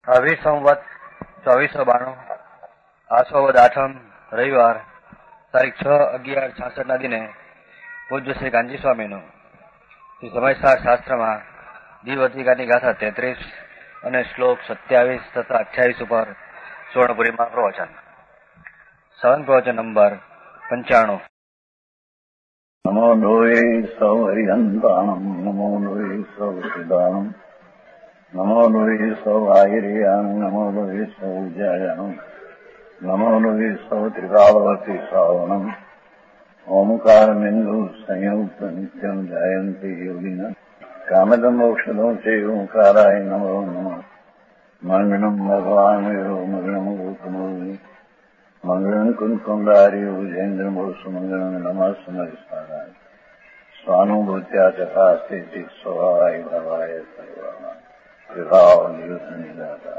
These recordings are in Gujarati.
अभी संवत 2492 આસોવદ આઠમ રવિવાર તારીખ 6/11/66 દિને પૂજ્ય શ્રી કાંજી સ્વામીનું શ્રી સમયસાર શાસ્ત્રમાં દીવઅધિકારની ગાથા 33 અને શ્લોક 27 તથા 28 ઉપર સુવર્ણપુરીમાં પ્રવચન. સવન પ્રવચન નંબર 95. નમો લોહે સૌ હરિહંતાણમ નમો લોહે સૌ સિદ્ધાણમ નમો લોહે સૌ આયર્યાણ નમો લોહે સૌ જયાણમ નમો લોહે સૌ ત્રિકાવતી શ્રાવણમ ઓમકારમિંદુ સંયુક્ત નિત્યમ જાયંતી યોગિના કામદમ ઔષધો છે ઓંકારાય નમો નમઃ. મંગળમ ભગવાન મંગળમ ગોતમોની મંગળમ કુંકુંડારી ઉજેન્દ્રમો સુમંગળમ નમઃ સમયસારાય સ્વાનુભૂત્યા ચકાસ્તે સ્વભાવાય ભવાય સર્વમાં વિભાવ નિયુદ્ધની દાતા.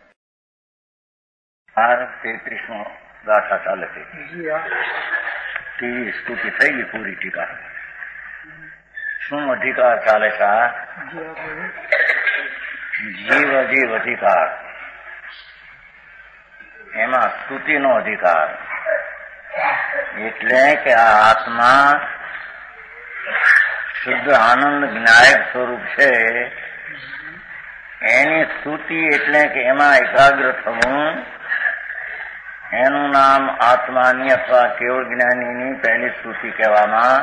33મો ગાથા ચાલે છે. ટીવી સ્તુતિ થઈ ગઈ પૂરી ટીકા. શું અધિકાર ચાલે છે? જીવ અધિકાર. એમાં સ્તુતિનો અધિકાર એટલે કે આ આત્મા શુદ્ધ આનંદ જ્ઞાયક સ્વરૂપ છે. એની સ્તુતિ એટલે કે એમાં એકાગ્ર થવું. એનું નામ આત્માની અથવા કેવળ જ્ઞાનીની પહેલી સ્તુતિ કહેવામાં.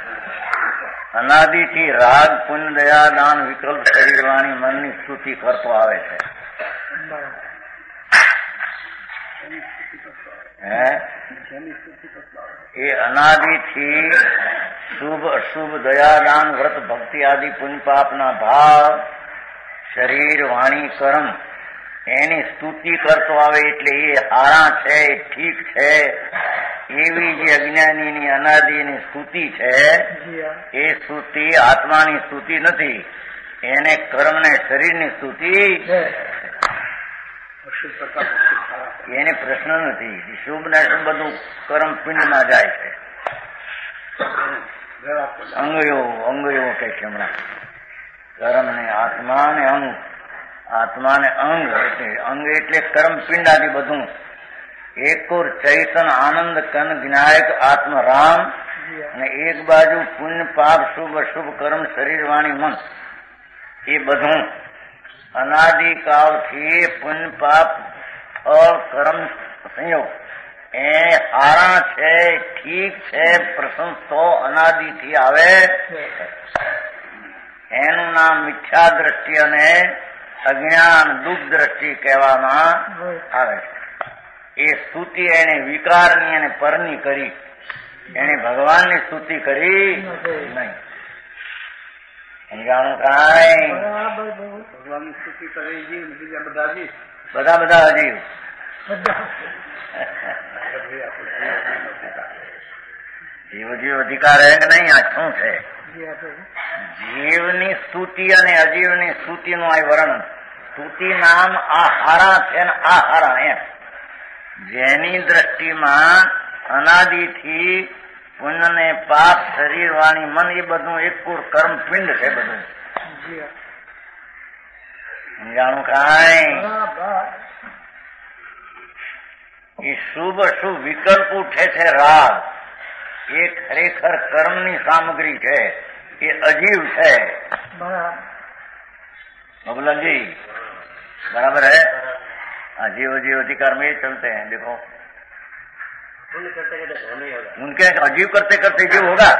અનાદિથી રાગ પુણ્ય દયા દાન વિકલ્પ શરીરવાણી મનની સ્તુતિ કરતો આવે છે. એ અનાદિથી શુભ અશુભ દયાદાન વ્રત ભક્તિ આદિ પુણ્ય પાપના ભાવ શરીર વાણી કર્મ એની સ્તુતિ કરતો આવે. એટલે એ હારા છે, ઠીક છે એવી જે અજ્ઞાનીની અનાદિની સ્તુતિ છે એ સ્તુતિ આત્માની સ્તુતિ નથી. એને કર્મ ને શરીરની સ્તુતિ એને પ્રશ્ન નથી. શુભ ને શુભ બધું કર્મ પિંડમાં જાય છે. અંગયો કે છે હમણાં કર્મ ને આત્મા ને અંગ. આત્મા ને અંગ એટલે કર્મ પિંડ આદિ બધું. એકોર ચૈતન આનંદ કન જ્ઞાયક આત્મ રામ અને એક બાજુ પુણ્ય પાપ શુભ અશુભ કર્મ શરીર વાણી મન એ બધું અનાદિકાળથી પુણ્ય પાપ કર્મ સંયોગ એ હારા છે, ઠીક છે, પ્રશંસો અનાદિથી આવે. એનું નામ મિથ્યા દ્રષ્ટિ અને અજ્ઞાન દુઃખ દ્રષ્ટિ કહેવામાં આવે છે. એ સ્તુતિ એને વિકારની અને પરની કરી. એને ભગવાનની સ્તુતિ કરી નહીં. સમજાણું કાંઈ? ભગવાનની સ્તુતિ કરે બીજા બધા જીવ બધા જીવ જીવ અધિકાર હે કે નહીં? આ શું છે? જીવની સ્તુતિ અને અજીવની સ્તુતિનું આ વર્ણન. સ્તુતિ નામ આ હારા છે ને આ હારા એમ. જેની દ્રષ્ટિમાં અનાદિથી પુણ્ય ને પાપ શરીર વાણી મન એ બધું એક કર્મ પિંડ છે. બધું સમજાણું કાંઈ? એ શુભ અશુભ વિકલ્પ ઉઠે છે રાગ. એ ખરેખર કર્મની સામગ્રી છે. એ અજીવ છે. બબલાજી बराबर है? अजीव अधिकार में चलते हैं. देखो उनके अजीव करते करते जीव होगा.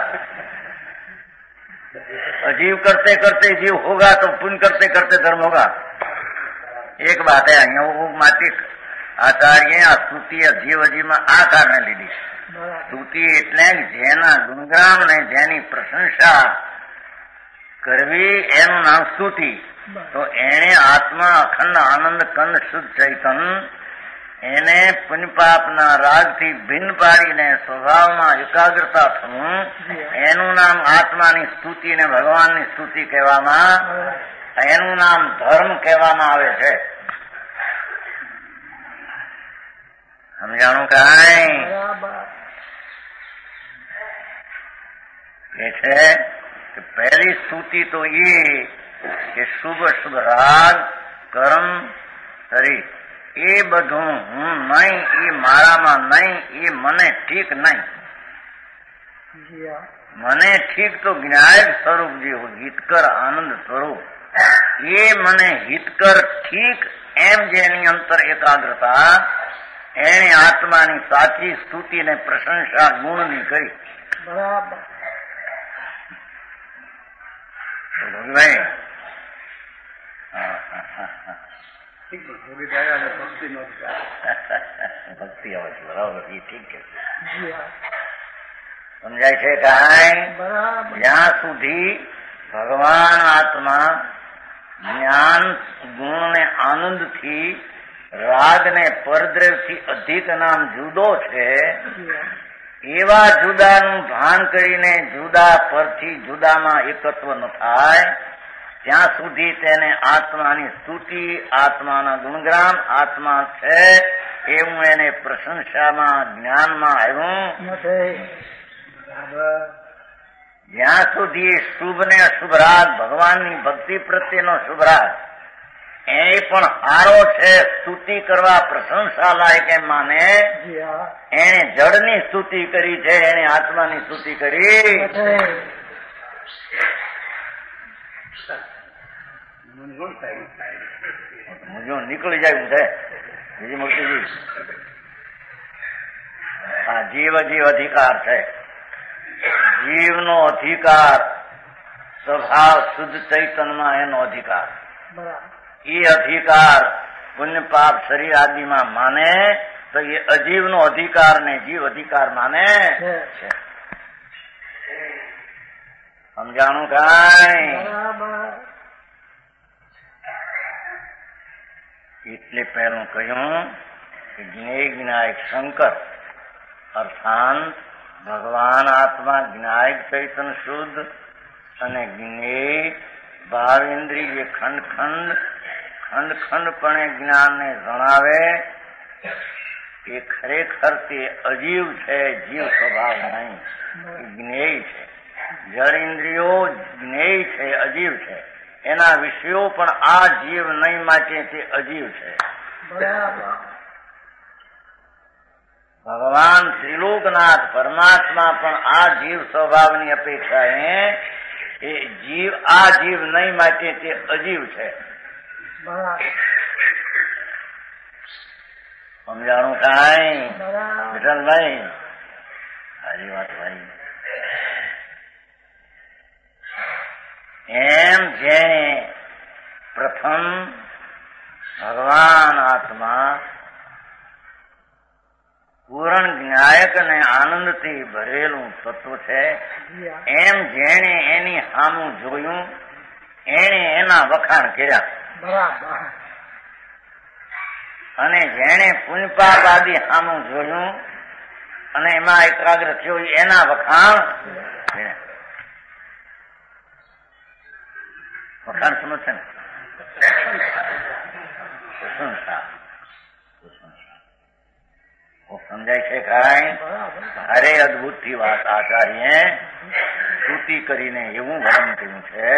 अजीव करते करते जीव होगा तो पुण्य करते करते धर्म होगा. एक बात है અહીંયા માટી આચાર્ય આ સ્તુતિ અજીવ અજીવમાં આ કારણે લીધી. સ્તુતિ એટલે જેના ગુણગાન ને જેની પ્રશંસા કરવી એનું નામ સ્તુતિ. તો એને આત્મા અખંડ આનંદ કંદ શુદ્ધ ચૈતન એને પુણ્યપાપના રાગથી ભિન્ન પાડીને સ્વભાવમાં એકાગ્રતા થવું એનું નામ આત્માની સ્તુતિ ને ભગવાનની સ્તુતિ કહેવામાં. એનું નામ ધર્મ કહેવામાં આવે છે. સમજાણું કાંઈ? એ છે કે પહેલી સ્તુતિ તો એ કે શુભ અશુભ રાગ કર્મ શરીર એ બધું હું નહીં, એ મારામાં નહીં, એ મને ઠીક નહીં. મને ઠીક તો જ્ઞાયક સ્વરૂપ જે હિતકર આનંદ સ્વરૂપ એ મને હિતકર ઠીક એમ જેની અંતર એકાગ્રતા એને આત્માની સાચી સ્તુતિ ને પ્રશંસા ગુણની કરી. બરાબર. ભક્તિ આવે છે બરાબર, એ ઠીક છે. સમજાય છે કાંઈ? જ્યાં સુધી ભગવાન આત્મા જ્ઞાન ગુણ ને આનંદ થી રાગ ને પરદ્રવ થી અધિક નામ જુદો છે એવા જુદાનું ભાન કરીને જુદા પરથી જુદામાં એકત્વ ન થાય ત્યાં સુધી તેને આત્માની સ્તુતિ, આત્માના ગુણગાન, આત્મા છે એવું એને પ્રશંસામાં જ્ઞાનમાં આવ્યું. જ્યાં સુધી શુભ ને અશુભ રાગ, ભગવાનની ભક્તિ પ્રત્યેનો શુભ રાગ એ પણ સારો છે, સ્તુતિ કરવા પ્રશંસા લાયક એમ માને, એને જળની સ્તુતિ કરી છે, એને આત્માની સ્તુતિ કરી. નીકળી જાય છે બીજી મૂર્તિજી. આ જીવ અધિકાર છે. જીવનો અધિકાર સ્વભાવ શુદ્ધ ચૈતનમાં એનો અધિકાર. એ અધિકાર પુણ્ય પાપ શરીર આદિમાં માને તો એ અજીવનો અધિકાર ને જીવ અધિકાર માને છે. સમજાણું કાંઈ? એટલે પહેલું કહ્યું કે જ્ઞેય જ્ઞાયક શંકર અર્થાંત ભગવાન આત્મા જ્ઞાયક ચૈતન શુદ્ધ અને જ્ઞેય ભાવેન્દ્રિય જે ખંડપણે જ્ઞાનને જણાવે એ ખરેખર તે અજીવ છે, જીવ સ્વભાવ નહીં, જ્ઞેય છે. જળ ઇન્દ્રિયો જ્ઞેય છે, અજીવ છે. એના વિષયો પણ આ જીવ નહીં માટે તે અજીવ છે. ભગવાન ત્રિલોકનાથ પરમાત્મા પણ આ જીવ સ્વભાવની અપેક્ષાએ એ જીવ આ જીવ નહીં માટે તે અજીવ છે. સમજાણું કાંઈ વિઠ્ઠલભાઈ? સારી વાત ભાઈ. એમ જેને પ્રથમ ભગવાન આત્મા પૂર્ણ જ્ઞાયક અને આનંદથી ભરેલું તત્વ છે, એમ જેણે એની સામું જોયું એને એના વખાણ કર્યા. અને જેણે પુણ્યપાપ આદિ સામું જોયું અને એમાં એકાગ્ર થયો એના વખાણ કર્યા. વખાણ સમજશે ને? પ્રશંસા સમજાય છે કાંઈ? અરે અદભુત થી વાત આચાર્ય સ્તુતિ કરીને એવું વર્ણન કર્યું છે.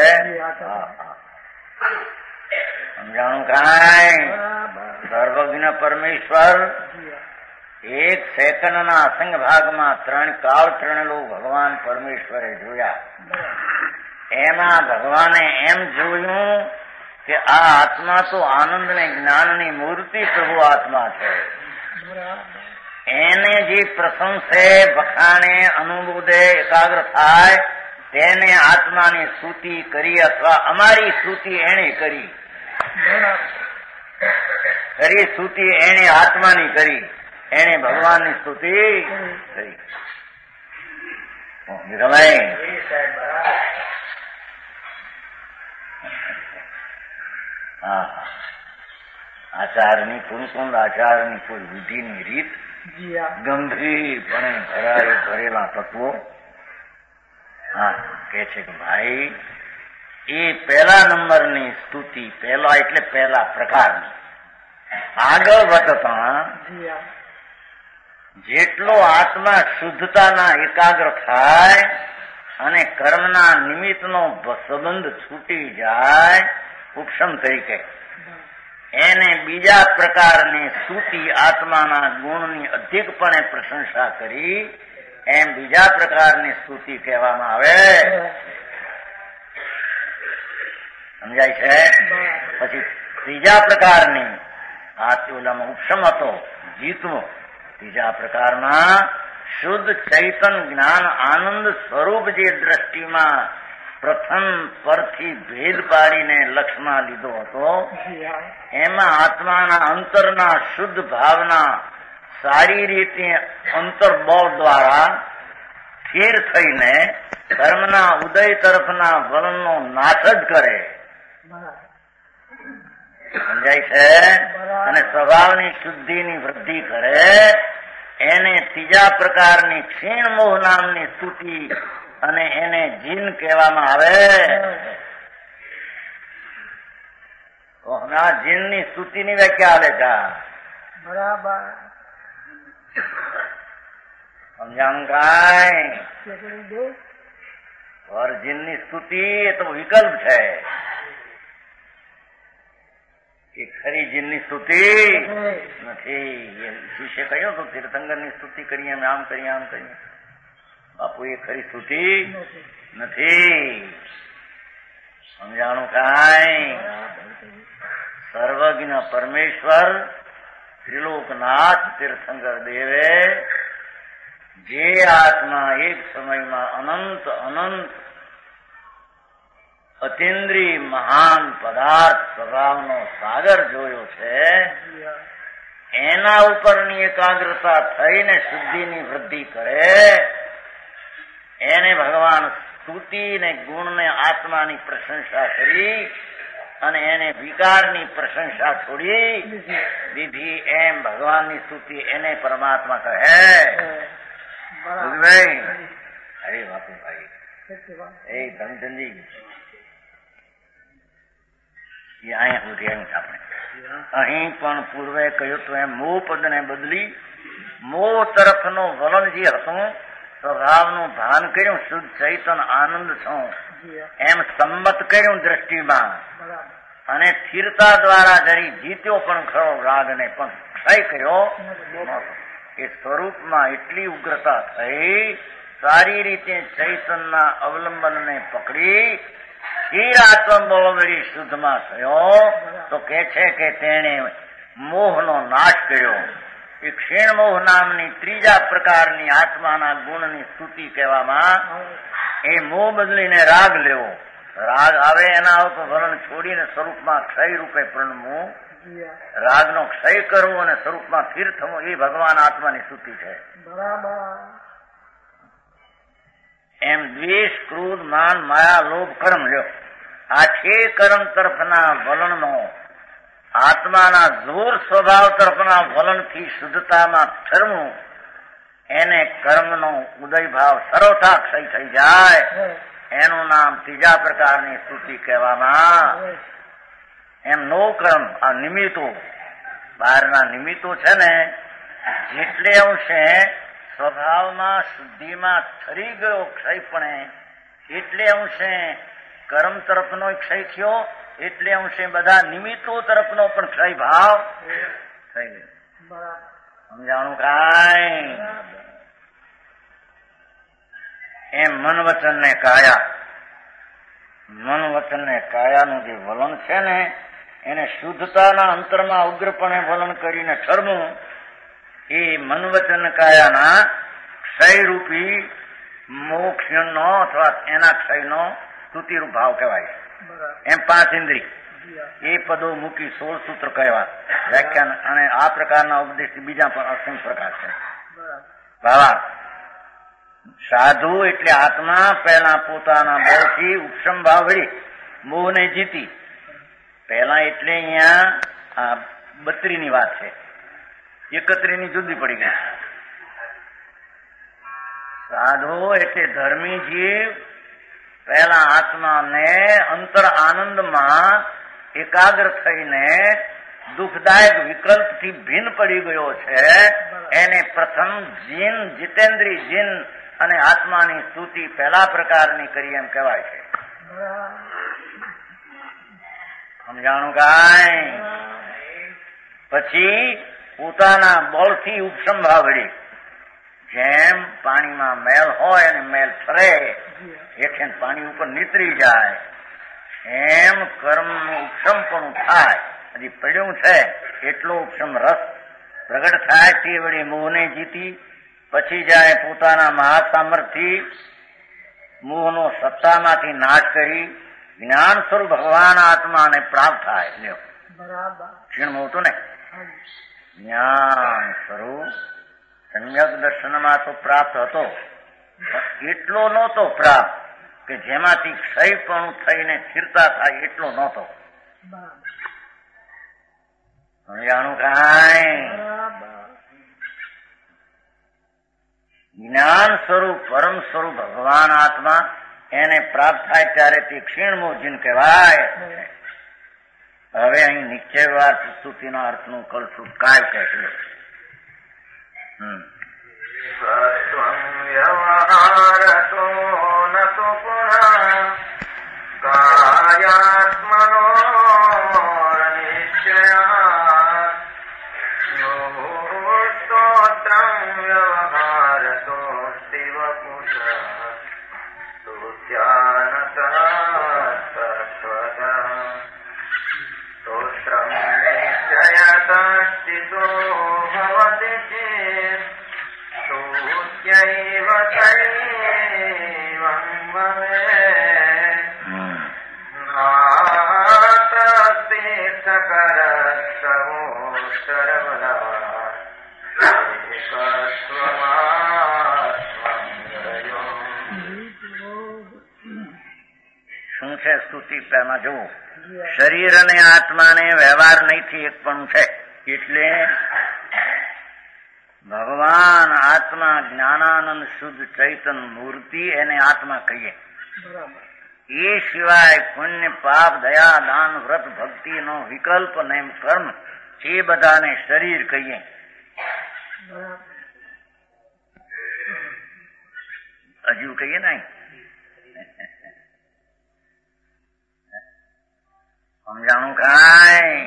સમજાણું કાંઈ? સર્વજ્ઞ પરમેશ્વર એક સેકન્ડના અસંગ ભાગમાં ત્રણ કાળ ત્રણેલો ભગવાન પરમેશ્વરે જોયા. એમાં ભગવાને એમ જોયું કે આ આત્મા તો આનંદ ને જ્ઞાનની મૂર્તિ પ્રભુ આત્મા છે. એને જે પ્રશંસે, વખાણે, અનુબોધે, એકાગ્ર થાય તેને આત્માની સ્તુતિ કરી અથવા અમારી સ્તુતિ એને કરી. ખરી સ્તુતિ એને આત્માની કરી, એને ભગવાનની સ્તુતિ કરી. આચારની કુંકુંદ આચારની કોઈ વિધિની રીત ગંભીરપણે ભરેલા તત્વો કે છે કે ભાઈ એ પહેલા નંબરની સ્તુતિ, પહેલા એટલે પહેલા પ્રકારની. આગળ વધતા જેટલો આત્મા શુદ્ધતાના એકાગ્ર થાય અને કર્મના નિમિત્તનો સંબંધ છૂટી જાય ઉપશમ તરીકે એને બીજા પ્રકારની સ્તુતિ આત્માના ગુણની અધિકપણે પ્રશંસા કરી એમ બીજા પ્રકારની સ્તુતિ કહેવામાં આવે. સમજાય છે? પછી ત્રીજા પ્રકારની આ ઓલામાં ઉપશમ હતો જીતવો. ત્રીજા પ્રકારમાં શુદ્ધ ચૈતન જ્ઞાન આનંદ સ્વરૂપ જે દ્રષ્ટિમાં પ્રથમ પરથી ભેદ પાડીને લક્ષમાં લીધો હતો એમાં આત્માના અંતરના શુદ્ધ ભાવના સારી રીતે અંતર્બોધ દ્વારા સ્થિર થઈને કર્મના ઉદય તરફના વલણનો નાશ જ કરે. સમજાય છે? અને સ્વભાવની શુદ્ધિની વૃદ્ધિ કરે એને ત્રીજા પ્રકારની ક્ષીણ મોહ નામની સ્તુતિ અને એને જીન કહેવામાં આવે. તો હમણાં જીનની સ્તુતિની વ્યાખ્યા આવે છે. બરાબર સમજાણું કાંઈ? और જીનની સ્તુતિ એ તો વિકલ્પ છે. એ ખરી જીનની સ્તુતિ નથી. શિષ્ય કહ્યું તો તીર્થંકરની સ્તુતિ કરીએ અમે આમ કરીએ આમ કરીએ. બાપુ એ ખરી સ્તુતિ નથી. સમજાણું કાંઈ? સર્વજ્ઞ પરમેશ્વર ત્રિલોકનાથ તીર્થંકર દેવે જે આત્મા એક સમયમાં અનંત અનંત અતિન્દ્રિય મહાન પદાર્થ સ્વભાવનો સાગર જોયો છે એના ઉપરની એકાગ્રતા થઈને શુદ્ધિની વૃદ્ધિ કરે એને ભગવાન સ્તુતિ ને ગુણને આત્માની પ્રશંસા કરી અને એને વિકારની પ્રશંસા છોડી દીધી. એમ ભગવાનની સ્તુતિ એને પરમાત્મા કહે. ભાઈ અરે બાપુભાઈ એ ધનચંદી એ અહીંયા સુધી એમ આપણે અહીં પણ પૂર્વે કહ્યું તો એમ મોહ પદને બદલી મોહ તરફનો વલણ જે હતું સ્વભાવનું ભાન કર્યું શુદ્ધ ચૈતન આનંદ છું એમ સંમત કર્યું દ્રષ્ટિમાં અને સ્થિરતા દ્વારા જરી જીત્યો પણ ખરો રાગને પણ ક્ષય કર્યો. એ સ્વરૂપમાં એટલી ઉગ્રતા થઈ સારી રીતે ચૈતનના અવલંબનને પકડી સ્થિર આત્મબળ વળી શુદ્ધમાં થયો તો કે છે કે તેણે મોહનો નાશ કર્યો. એ ક્ષીણ મોહ નામની ત્રીજા પ્રકારની આત્માના ગુણની સ્તુતિ કહેવામાં. એ મોહ બદલીને રાગ લેવો. રાગ આવે એના ઉપર વલણ છોડીને સ્વરૂપમાં ક્ષય રૂપે પ્રણમવું. રાગનો ક્ષય કરવો અને સ્વરૂપમાં સ્થિર થવું એ ભગવાન આત્માની સ્તુતિ છે. એમ દ્વેષ ક્રોધ માન માયા લોભ કર્મ લ્યો આ છે કર્મ તરફના વલણનો આત્માના જોર સ્વભાવ તરફના વલણથી શુદ્ધતામાં ઠરવું એને કર્મનો ઉદય ભાવ સર્વથા ક્ષય થઈ જાય એનું નામ ત્રીજા પ્રકારની સ્તુતિ કહેવામાં. એમ નો કર્મ આ નિમિત્તો બહારના નિમિત્તો છે ને જેટલે અંશે સ્વભાવમાં શુદ્ધિમાં ઠરી ગયો ક્ષયપણે એટલે અંશે કર્મ તરફનો ક્ષય થયો એટલે અંશે બધા નિમિત્તો તરફનો પણ ક્ષય ભાવ થઈ ગયો. સમજાણું કાંઈ? એમ મન વચન ને કાયાનું જે વલણ છે ને એને શુદ્ધતાના અંતરમાં ઉગ્રપણે વલણ કરીને ઠરવું એ મન વચન કાયાના ક્ષયરૂપી મોક્ષનો અથવા એના ક્ષયનો સ્તુતિરૂપ ભાવ કહેવાય. એમ 5 ઇન્દ્રિય એ પદો મૂકી 16 સૂત્ર કહેવા વ્યાખ્યાન અને આ પ્રકારના ઉપદેશથી બીજા પણ અસંખ્ય પ્રકાર છે. બાબા સાધુ એટલે આત્મા પહેલા પોતાના બળથી ઉપશમ ભાવ વળી મોહને જીતી. પહેલા એટલે અહીંયા આ 32 ની વાત છે. 31 ની જુદી પડી ગઈ. સાધુ એટલે ધર્મી જીવ પહેલા આત્માને અંતર આનંદમાં એકાગ્ર થઈને દુઃખદાયક વિકલ્પથી ભિન્ન પડી ગયો છે એને પ્રથમ જીન જીતેન્દ્રી જીન અને આત્માની સ્તુતિ પહેલા પ્રકારની કરી એમ કહેવાય છે. સમજાણું કાંઈ? પછી પોતાના બળથી ઉપસંભા વડે જેમ પાણીમાં મેલ હોય અને મેલ ફરે હેઠે પાણી ઉપર નીતરી જાય એમ કર્મનું ઉપસમપણું થાય. હજી પડ્યું છે એટલો ઉપસમ રસ પ્રગટ થાય તે વડે મોહને જીતી પછી જાય પોતાના મહાસામર્થથી મોહનો સત્તામાંથી નાશ કરી જ્ઞાન સ્વરૂપ ભગવાન આત્માને પ્રાપ્ત થાય. લ્યો ક્ષીણમાં હતું ને જ્ઞાન સ્વરૂપ સમ્યક દર્શનમાં તો પ્રાપ્ત હતો એટલો નહોતો પ્રાપ્ત કે જેમાંથી ક્ષયપણું થઈને સ્થિરતા થાય એટલો નહોતો. જાણું કાંઈ જ્ઞાન સ્વરૂપ પરમ સ્વરૂપ ભગવાન આત્મા એને પ્રાપ્ત થાય ત્યારે તે ક્ષીણમોજીન કહેવાય. હવે અહીં નિશ્ચયવાર સ્તુતિના અર્થનું કલશું કાય કહેશે. વ્યવહારતો નતો પુનઃ કાયાત્મનો નિશ્ચયાત્ સ્તોત્રં વ્યવહારતો શિવ પુષ સુત્યાનતઃ તત્વદઃ સ્તોત્રં નિશ્ચયતશ્ચિતો ભવતિ ચેત સુત્યૈવ તૈવં ભવેत् શું છે સ્તુતિ? પહેલા જુઓ, શરીર અને આત્માને વ્યવહાર નહીંથી એક પણ છે. એટલે ભગવાન આત્મા જ્ઞાનાનંદ શુદ્ધ ચૈતન મૂર્તિ એને આત્મા કહીએ. એ સિવાય પુણ્ય પાપ દયા દાન વ્રત ભક્તિ નો વિકલ્પ ને કર્મ એ બધાને શરીર કહીએ. હજુ કહીએ ને સમજાણું કાંઈ?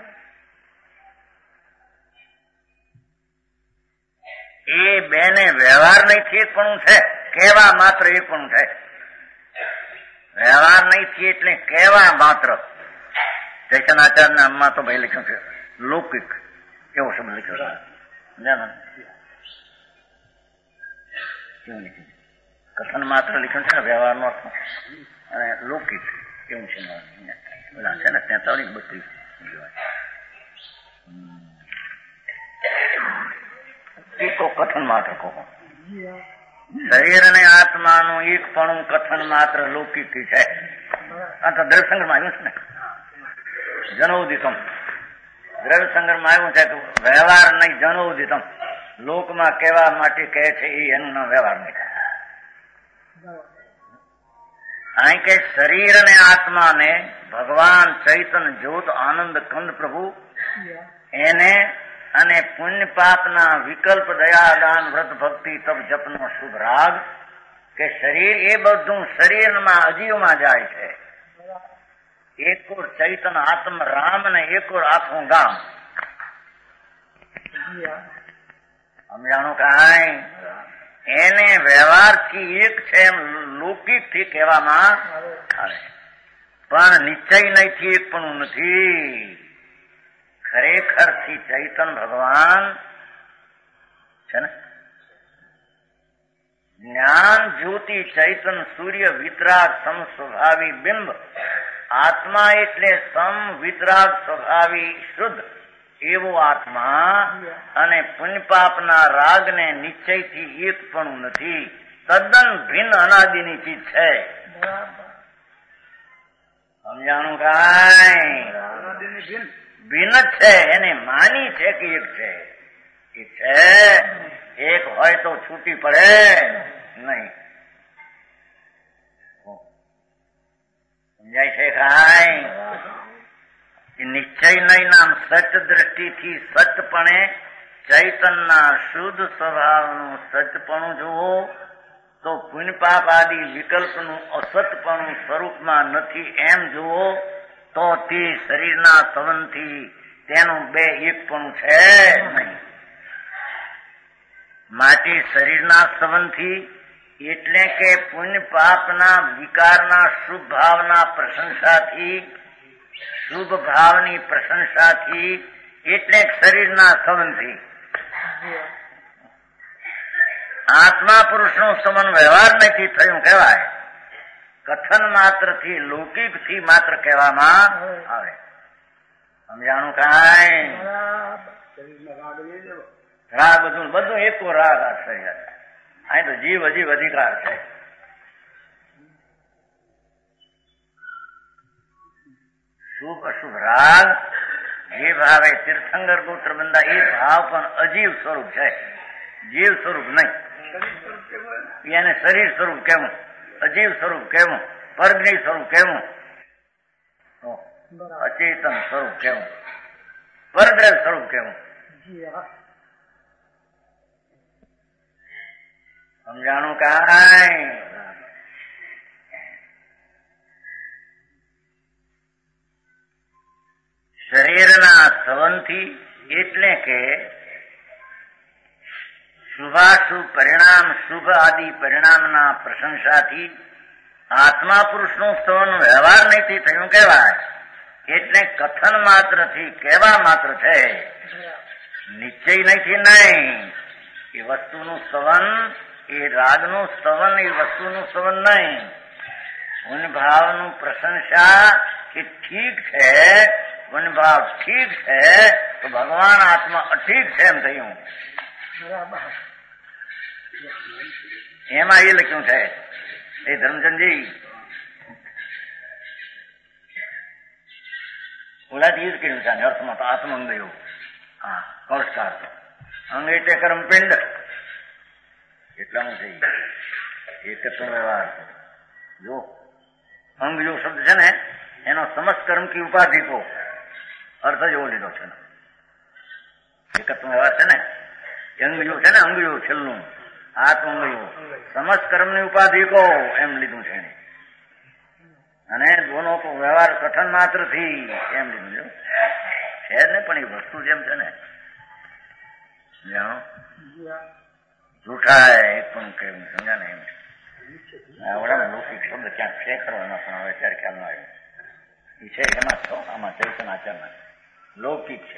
એ બેને વ્યવહાર નહીં એક પણ છે, કહેવા માત્ર એક પણ છે. વ્યવહાર નહીં એટલે કહેવા માત્ર. જયચંદ્રાચાર્ય ના અમ્મા તો ભાઈ લખ્યું છે લૌકિક, એવો શબ્દ લખ્યો છે. કથન માત્ર લખ્યું છે ને વ્યવહાર નો અર્થ, અને લૌકિક એવું છે. બધા છે ને 43-32 એ તો કથન માત્ર કહો. શરીર અને આત્માનું એક પણ કથન માત્ર લૌકિક છે. આ તો દ્રવ્યસંગ્રહમાં આવ્યું છે ને, જનૌદિતમ દ્રવ્યસંગ્રહમાં આવ્યું છે કે વ્યવહાર નહીં જનૌદિતમ. લોકમાં કહેવા માટે કહે છે એ એનું નામ વ્યવહાર નહીં. અહીં કે શરીર અને આત્માને ભગવાન ચૈતન જ્યોત આનંદ કંદ પ્રભુ એને અને પુણ્ય પાપના વિકલ્પ દયા દાન વ્રત ભક્તિ તપ જપનો શુભ રાગ કે શરીર એ બધું શરીરમાં અજીવમાં જાય છે. એકોર ચૈતન આત્મ રામ ને એકોર આખું ગામ. સમજાણું કાંઈ? એને વ્યવહારથી એક છે એમ લૌકિક થી કહેવામાં આવે, પણ નિશ્ચય નહીંથી એક પણ નથી. ખરેખર થી ચૈતન ભગવાન છે ને, જ્ઞાન જ્યોતિ ચૈતન સૂર્ય વિતરાગ સમ સ્વભાવી બિંબ. આત્મા એટલે સમ વિતરાગ સ્વભાવી શુદ્ધ એવો આત્મા, અને પુણ્યપાપના રાગને નિશ્ચયથી એક પણ નથી. તદ્દન ભિન્ન અનાદિની ચીજ છે. સમજાણું કાંઈ? ભિન્ન છે, એને માની છે કે એક છે. એક છે, એક હોય તો છૂટી પડે નહીં. સમજાય છે કાંઈ? નિશ્ચય નહીં નામ સચ દ્રષ્ટિથી સચપણે ચૈતનના શુદ્ધ સ્વભાવનું સચપણું જુઓ તો પુણ્યપાપ આદિ વિકલ્પનું અસતપણું સ્વરૂપમાં નથી એમ જુઓ તો તે શરીરના સંબંધથી તેનું બે એકપણું છે નહીં. માટે શરીરના સંબંધથી એટલે કે પુણ્ય પાપના વિકારના શુભ ભાવના પ્રશંસાથી, શુભ ભાવની પ્રશંસાથી એટલે શરીરના સંબંધથી આત્મા પુરુષનો સંબંધ વ્યવહાર નથી થયું કહેવાય. કથન માત્ર થી લૌકિક થી માત્ર કહેવામાં આવે. સમજાણું કાંઈ? રાગ બધું એકો રાગ આ શરીર. અહીં તો જીવ અજીવ અધિકાર છે. શુભ અશુભ રાગ જે ભાવે તીર્થંકર ગોત્ર બંધા એ ભાવ પણ અજીવ સ્વરૂપ છે, જીવ સ્વરૂપ નહીં. એને શરીર સ્વરૂપ કેવું, અજીવ સ્વરૂપ કેવું, પરજ્ઞ સ્વરૂપ કેવું, અચેતન સ્વરૂપ કેવું, પરદ્રવ સ્વરૂપ કેવું. સમજાણું કાંઈ? શરીરના સંબંધથી એટલે કે શુભાશુભ પરિણામ, શુભ આદિ પરિણામના પ્રશંસાથી આત્મા પુરુષનું સંબંધ વ્યવહાર નથી થયું કહેવાય. એટલે કથન માત્રથી કહેવા માત્ર છે, નિશ્ચય નથી નહીં. એ વસ્તુનું સંબંધ, એ રાગનું સંબંધ, એ વસ્તુનું સંબંધ નહીં. ગુણભાવનું પ્રશંસા કે ઠીક છે, ગુણભાવ ઠીક છે તો ભગવાન આત્મા અઠીક છે એમ થયું. એમાં એ લખ્યું છે એ ધર્મચંદજી ઓલાથી જ કહ્યું છે અર્થમાં તો આત્મઅંગ ગયો. હા, કૌશકાર અંગ એટલે કર્મપિંડ એટલાનું થઈ એકત્વ વ્યવહાર. જો અંગ જો શબ્દ છે ને એનો સમસ્ત કર્મ કી ઉપાધિ કો અર્થ જ એવો લીધો છે. એકત્વ વ્યવહાર છે ને અંગ જો છે ને, અંગ જો છેલ્લું આત્મઅંગ જો સમસ્ત કર્મની ઉપાધિ કો એમ લીધું છે. અને દોનો કો વ્યવહાર કથન માત્ર થી એમ લીધું છે જ ને. પણ એ વસ્તુ જેમ છે ને જાણો જૂઠા એક પણ કેવું સમજા ને એમ. આવડા લૌકિક શબ્દ ક્યાંક છે કરવાના પણ હવે ત્યારે ખ્યાલ ન આવ્યો. એ છે એમાં છો આમાં ચૈતન આચારમાં લૌકિક છે.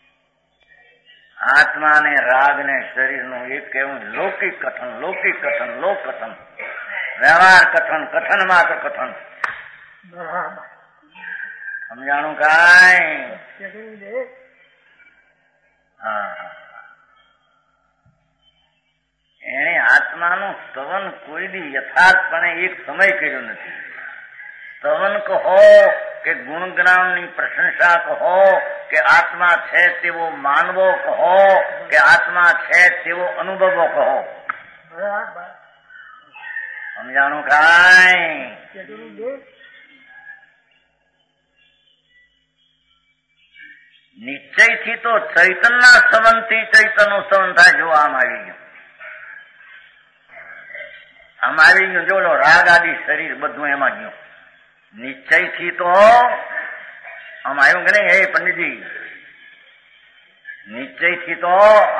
આત્મા ને રાગ ને શરીરનું એક કેવું લૌકિક કથન, લૌકિક કથન, લોક કથન, વ્યવહાર કથન, કથન માત્ર કથન. સમજાણું કાંઈ? હા, એને આત્માનું સ્તવન કોઈ દી યથાર્થપણે એક સમય કર્યો નથી. સ્તવન કહો કે ગુણગ્રામની પ્રશંસા કહો કે આત્મા છે તેવો માનવો કહો કે આત્મા છે તેવો અનુભવો કહો. સમજાણું કાંઈ? નિશ્ચયથી તો ચૈતનના સંબંધથી ચૈતનનું સંબંધ થાય. જો આમ આવી ગયું, આમ આવી ગયું. જો રાગ આદિ શરીર બધું એમાં ગયું. નિશ્ચયથી તો આમ આવ્યું કે નહીં? હે પંડિતજી, નિશ્ચયથી તો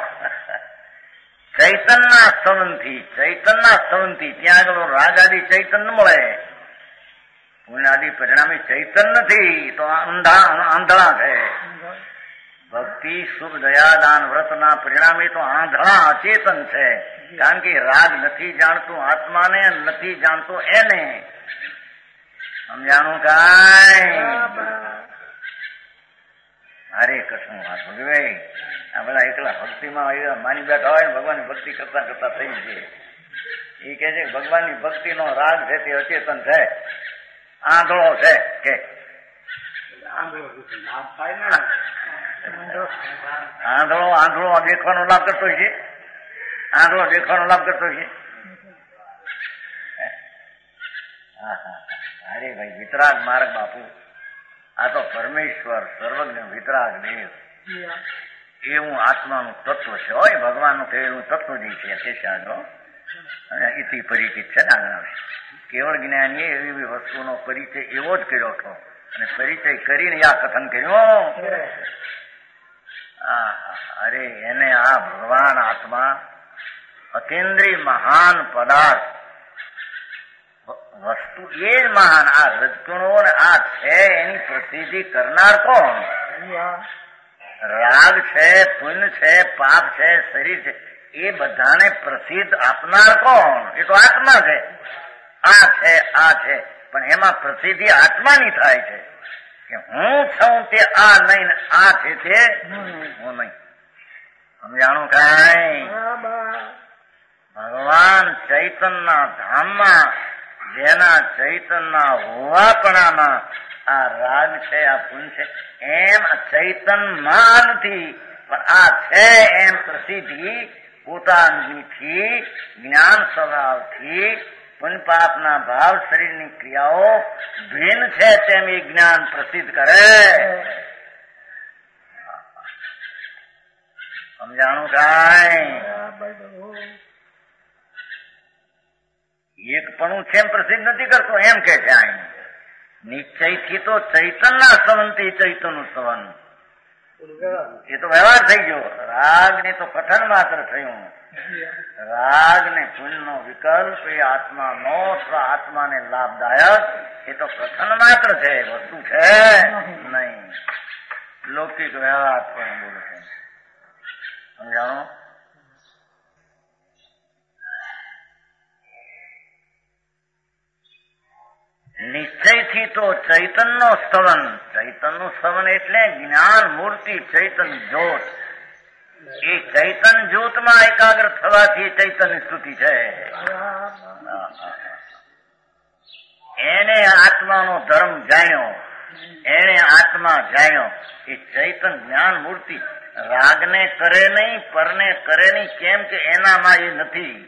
ચૈતનના સંબંધથી, ચૈતનના સંબંધથી ત્યાં આગળ રાગ આદિ ચૈતન ન મળે. પુણ્ય આદિ પરિણામી ચૈતન નથી તો આંધળા છે. ભક્તિ શુભ દયા દાન વ્રતના પરિણામે તો આંધળા અચેતન છે. કારણ કે રાગ નથી જાણતું આત્માને, નથી જાણતું એને. સમજાણું કાંઈ? હરે કૃષ્ણ વાત ભગવે. આ બધા એકલા ભક્તિમાં માની બેઠા હોય ને ભગવાનની ભક્તિ કરતા કરતા થઈ છે. એ કે છે ભગવાનની ભક્તિનો રાગ છે તે અચેતન છે, આંધળો છે. કે આંધળો દેખવાનો લાભ કરતો છે, આંધળો દેખવાનો લાભ કરતો છે. અરે ભાઈ, વિતરાગ માર્ગ બાપુ, આ તો પરમેશ્વર સર્વજ્ઞ વિતરાગ દેવ એવું આત્માનું તત્વ છે. હોય ભગવાનનું કહેલું તત્વ જે છે તે સાધો અને ઇતિ પરિચિત છે ને. આગળ કેવળ જ્ઞાનીએ એવી વસ્તુનો પરિચય એવો જ કર્યો હતો અને પરિચય કરીને આ કથન કર્યું. અરે એને આ ભગવાન આત્મા અતિન્દ્રિય મહાન પદાર્થ વસ્તુ એ જ મહાન. આ રજગુણો ને આ છે એની પ્રસિદ્ધિ કરનાર કોણ? રાગ છે, પુણ્ય છે, પાપ છે, શરીર છે, એ બધાને પ્રસિદ્ધ આપનાર કોણ? એ તો આત્મા છે. આ છે પણ એમાં પ્રસિદ્ધિ આત્માની થાય છે કે હું છું તે આ નહીં, આ છે તે હું નહીં. સમજાણું કાંઈ? ભગવાન ચૈતનના ધામમાં જેના ચૈતનના હોવાપણામાં આ રાગ છે, આ પુણ્ય છે, એમ ચૈતનમાં નથી પણ આ છે એમ પ્રસિદ્ધિ પોતાનીથી જ્ઞાન સ્વભાવથી પુણ્ય પાપના ભાવ શરીરની ક્રિયાઓ ભિન્ન છે તેમ એ જ્ઞાન પ્રસિદ્ધ કરે. સમજાણું કાંઈ? એકપણું છે એમ પ્રસિદ્ધ નથી કરતો એમ કે છે. અહીં નિશ્ચયથી તો ચૈતનના સંવનથી ચૈતનનું સંવન, એ તો વ્યવહાર થઈ ગયો. રાગ ને તો કથન માત્ર થયું. રાગ ને પુણ્ય નો વિકલ્પ એ આત્માનો આત્માને લાભદાયક એ તો કથન માત્ર છે, વસ્તુ છે નહીં. લૌકિક વ્યવહાર પણ બોલે છે. સમજાણો? નિશ્ચયથી તો ચૈતનનો સ્તવન, ચૈતનનું સ્તવન એટલે જ્ઞાન મૂર્તિ ચૈતન જ્યોત. એ ચૈતન જ્યોતમાં એકાગ્ર થવાથી ચૈતન્ય સ્તુતિ છે. એને આત્માનો ધર્મ જાણ્યો, એને આત્મા જાણ્યો. એ ચૈતન જ્ઞાન મૂર્તિ રાગને કરે નહીં, પરને કરે નહીં. કેમ કે એનામાં એ નથી.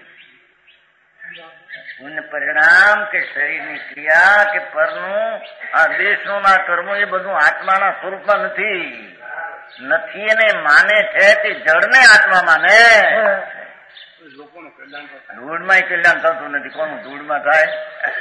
પુણ્ય પરિણામ કે શરીરની ક્રિયા કે પરનું આ દેશનું ના કર્મો એ બધું આત્માના સ્વરૂપમાં નથી એને માને છે તે જળને આત્મા માને. ધૂળમાં કલ્યાણ થતું નથી. કોનું ધૂળમાં થાય?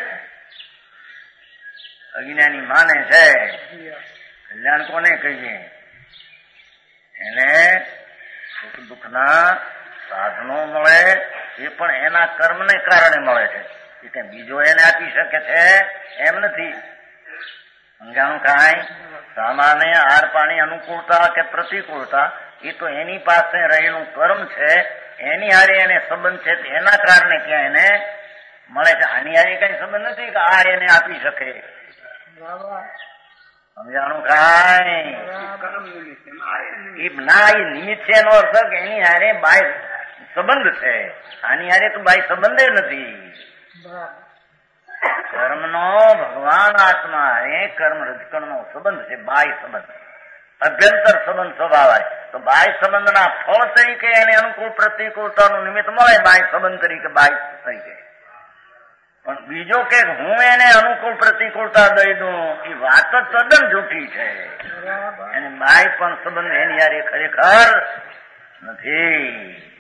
અજ્ઞાની માને છે. કલ્યાણ કોને કહીએ? એને સુખ દુઃખના સાધનો મળે એ પણ એના કર્મને કારણે મળે છે. એ કઈ બીજો એને આપી શકે છે એમ નથી. સમજાણું કાંઈ? સામાન્ય આર પાણી અનુકૂળતા કે પ્રતિકૂળતા એ તો એની પાસે રહેલું કર્મ છે, એની હારે એને સંબંધ છે, એના કારણે ત્યાં એને મળે છે. આની હારે કઈ સંબંધ નથી કે આ એને આપી શકે. સમજાણું કાંઈ? ના, એ નિમિત્ત છે એનો અર્થ કે એની હારે બાય સંબંધ છે. આની હારે તો બાય સંબંધ નથી. કર્મનો ભગવાન આત્મા એ કર્મ રજકણનો સંબંધ છે, બાય સંબંધ. અભ્યંતર સંબંધ સ્વભાવ તો બાય સંબંધના ફળ તરીકે એને અનુકૂળ પ્રતિકૂળતાનું નિમિત્ત મળે, બાય સંબંધ તરીકે, બાય તરીકે. પણ બીજો કે હું એને અનુકૂળ પ્રતિકૂળતા દઈ દઉં એ વાત જ તદ્દન જૂઠી છે. એને બાય પણ સંબંધ એની યારે ખરેખર નથી.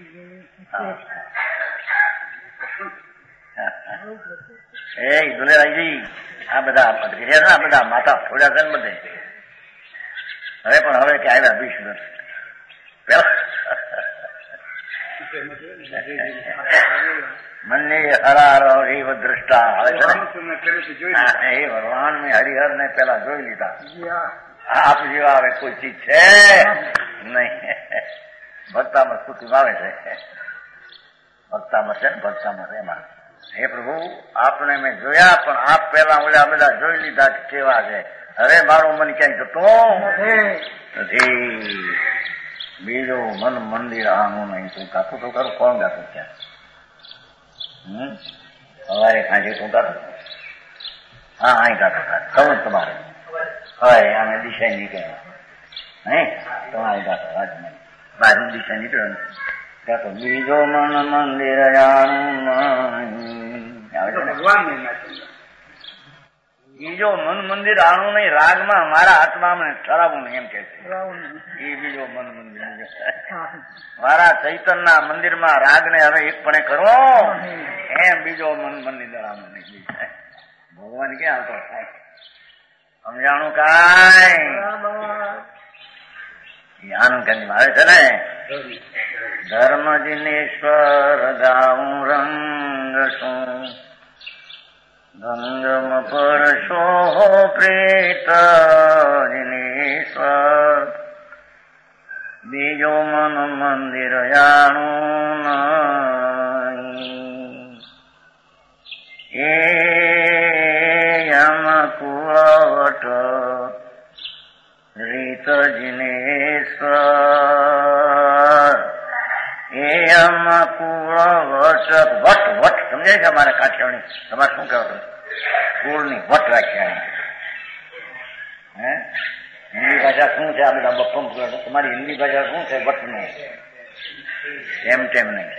એ દુલેરાજી આ બધા આ બધા માતા ફોડ્યા છે ને બધે. હવે પણ હવે કે આવ્યા 20 વર્ષ મને હરારો એવ દ્રષ્ટા આવે છે ને, એ ભગવાન મેં હરિહર ને પેલા જોઈ લીધા. આપ જેવા આવે કોઈ ચીજ છે નહીં. ભક્તામાં સ્તુતિમાં આવે છે, ભક્તામાં છે ને, ભક્તામાં એમાં હે પ્રભુ આપને મેં જોયા પણ આપ પેલા ઓલા બધા જોઈ લીધા કે કેવા છે. હવે મારું મન ક્યાંય જતું નથી. બીજું મન મંદિર આનું નહીં. તું ગાતું તો કરું. કોણ ગાતું ત્યાં? સવારે ખાંજે તું ગાતું? હા અહીં ગાતો કહું તમારે. હવે આને દિશા નીકળ્યા નહીં તમારે ગાતો આજ નહીં બહારની દિશા નીકળ્યો ગાતો. બીજો મન મંદિર બીજો મન મંદિર આણું નહીં. રાગમાં મારા આત્મામાં ઠરાવું નહીં એમ કે છે. એ બીજો મન મંદિર મારા ચૈતનના મંદિરમાં રાગને હવે એકપણે કરવો એમ બીજો મન મંદિર આણું નહીં. ભગવાન ક્યાં આવતો થાય? સમજાણું કાંઈ? આનંદ આવે છે ને ધર્મ જિનેશ્વર ગાઉં રંગ શું ગંગમ પરશો પ્રેત જિનેશ્વર બીજો મન મંદિર જાણું એ કુવટ રીત જિનેશ્વર એ કુવટ વટ વટ સમજાય છે અમારે કાઠિયાવાડી તમારે શું કહેવાય કુળની વટ રાખ્યા હે હિન્દી ભાષા શું છે આ બધા બપ્પમ તમારી હિન્દી ભાષા શું છે વટનું એમ તેમ નહીં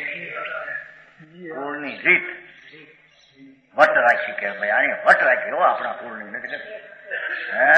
કુળની રીત વટ રાખી કે ભાઈ આને વટ રાખી હો આપણા કુળની નથી હે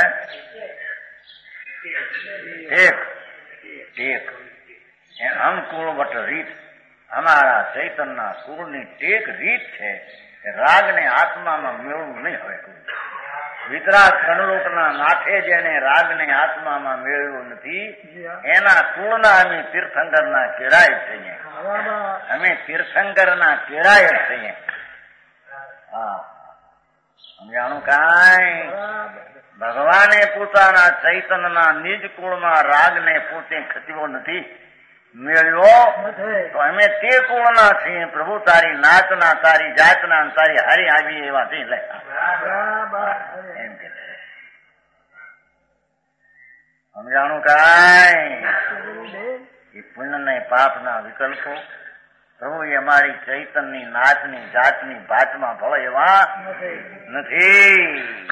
ટેક આમ કુળ વટ રીત અમારા ચૈતનના કુળની ટેક રીત છે રાગને આત્મામાં મેળવું નહીં હોય વિતરાગ કણલોકના નાથે જેને રાગને આત્મામાં મેળવ્યું નથી એના કુળના અમે તીર્થંકરના કેરાય થઈએ અમે તીર્થંકરના કેરાય થઈએ હા સમજાણું કાંઈ ભગવાને પોતાના ચૈતનના નિજ કુળમાં રાગને પોતે ખતીવો નથી મેળવ્યો તો અમે તે કુળના છીએ પ્રભુ તારી નાચના તારી જાતના તારી હારી આવી એવા થી લે એમ કે સમજાણું કાંઈ એ પુણ્ય ને પાપના વિકલ્પો પ્રભુ એ અમારી ચૈતનની નાચની જાતની ભાતમાં ભળે એવા નથી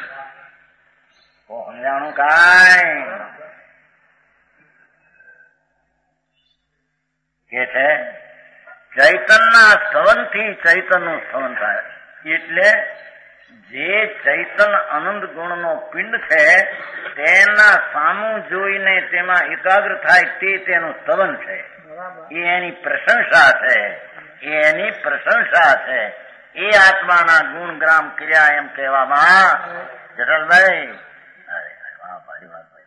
સમજાણું કાંઈ કે છે ચૈતનના સ્તવનથી ચૈતનનું સ્તવન થાય એટલે જે ચૈતન અનંત ગુણનો પિંડ છે તેના સામું જોઈને તેમાં એકાગ્ર થાય તે તેનું સ્તવન છે એ એની પ્રશંસા છે એની પ્રશંસા છે એ આત્માના ગુણગ્રામ ક્રિયા એમ કહેવામાં જટલભાઈ વાહ ભારી વાત ભાઈ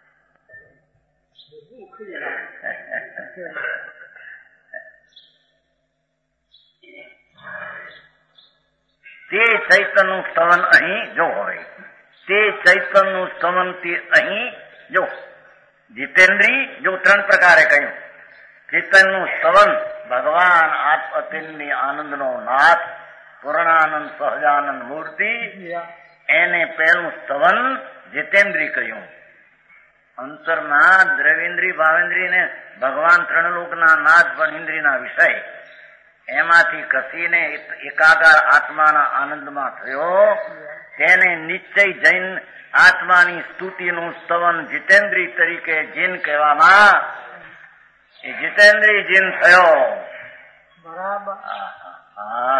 તે ચૈતનનું સ્તવન અહીં જો હોય તે ચૈતનનું સ્તવન તે અહીં જો જીતેન્દ્રી જો 3 પ્રકારે કહ્યું ચૈતનનું સ્તવન ભગવાન આત્મતિની આનંદનો નાથ પૂર્ણાનંદ સહજાનંદ મૂર્તિ એને પહેલું સ્તવન જીતેન્દ્રી કહ્યું અંતરના દ્રવેન્દ્રી ભાવેન્દ્રીને ભગવાન 3 લોકના નાથ પણ ઇન્દ્રિયના વિષય એમાંથી કસીને એકાકાર આત્માના આનંદમાં થયો તેને નિશ્ચય જૈન આત્માની સ્તુતિનું સ્તવન જીતેન્દ્રી તરીકે જીન કહેવામાં એ જીતેન્દ્રી જીન થયો બરાબર હા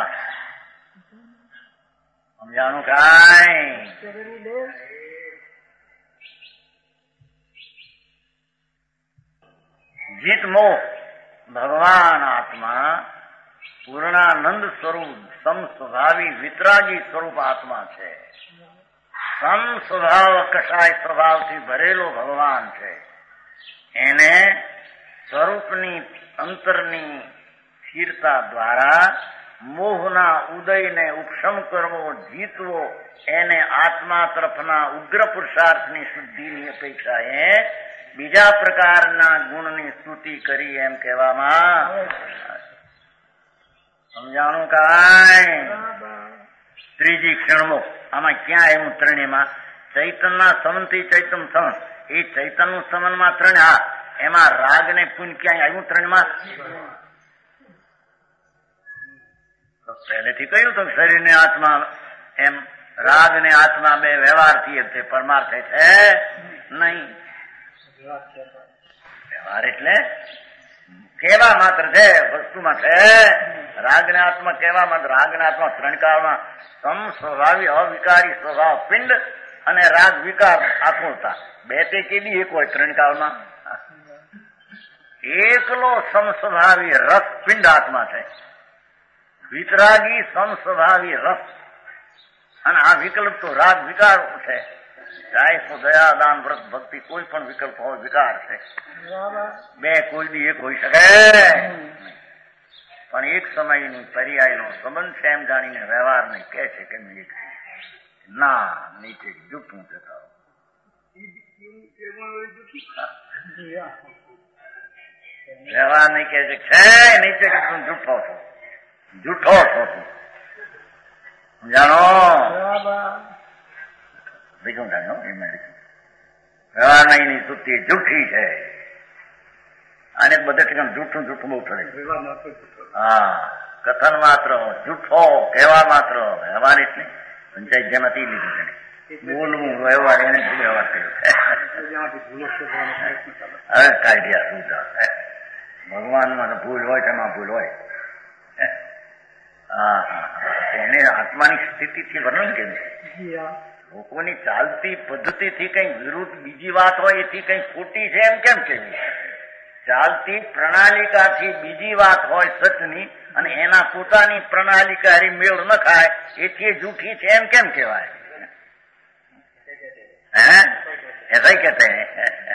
સમજાણું કાંઈ જીત મોહ ભગવાન આત્મા પૂર્ણાનંદ સ્વરૂપ સમસ્વભાવી વિતરાગી સ્વરૂપ આત્મા છે સમસ્વભાવ કશાય સ્વભાવથી ભરેલો ભગવાન છે એને સ્વરૂપની અંતરની સ્થિરતા દ્વારા મોહના ઉદયને ઉપશમ કરવો જીતવો એને આત્મા તરફના ઉગ્ર પુરુષાર્થની શુદ્ધિની અપેક્ષાએ બીજા પ્રકારના ગુણની સ્તુતિ કરી એમ કહેવામાં સમજાણું કાંઈ ત્રીજી ક્ષણમો આમાં ક્યાં આવ્યું ત્રણેયમાં ચૈતનના સમનથી ચૈતન સમન એ ચૈતનનું સમનમાં 3 હા એમાં રાગ ને પુન ક્યાંય આવ્યું 3માં પહેલેથી કહ્યું તો શરીરને આત્મા એમ રાગ ને આત્મા બે વ્યવહારથી તે પરમાર્થે છે નહીં વ્યવહાર એટલે કેવા માત્ર છે વસ્તુમાં છે રાગ ને આત્મા કેવા માત્ર રાગ ને આત્મા 3 કાળમાં સમ સ્વભાવી અવિકારી સ્વભાવ પિંડ અને રાગ વિકાર આકુળતા બે તે કેદી એક હોય 3 કાળમાં એકલો સમસ્વભાવી રસ પિંડ આત્મા છે વિતરાગી સમસ્વભાવી રસ અને આ વિકલ્પ તો રાગ વિકાર છે चाहे तो दया दान व्रत भक्ति कोई पण विकल्प हो विकार है બે કોઈ દી એક હોઈ શકે પણ એક સમયની પર્યાયનો સંબંધ છે એમ જાણીને વ્યવહારને કહે છે કે એક ના નીચે જૂઠું જતા વ્યવહાર નહીં કહે છે નીચે કે તું જૂઠો છો તું જાણો લીખું જાણ્યો એમાં લીખું વ્યવહાર નહીં સુતી જૂઠી છે અને બધે ઠેકાણ જૂઠું બહુ ઠરે હા કથન માત્ર જૂઠો કહેવા માત્ર વ્યવહાર એટલે પંચાયત જેમાંથી લીધું તેને બોલવું વ્યવહાર એને શું વ્યવહાર કર્યો હવે કાઢ્યા સુધા ભગવાનમાં ભૂલ હોય તેમાં ભૂલ હોય હા એને આત્માની સ્થિતિથી વર્ણન કર્યું લોકોની ચાલતી પદ્ધતિથી કઈ વિરુદ્ધ બીજી વાત હોય એથી કઈ ખોટી છે એમ કેમ કહેવી ચાલતી પ્રણાલિકાથી બીજી વાત હોય સચની અને એના પોતાની પ્રણાલિકા હારી મેળ ન ખાય એથી જૂઠી છે એમ કેમ કહેવાય ऐसा ही कहते हैं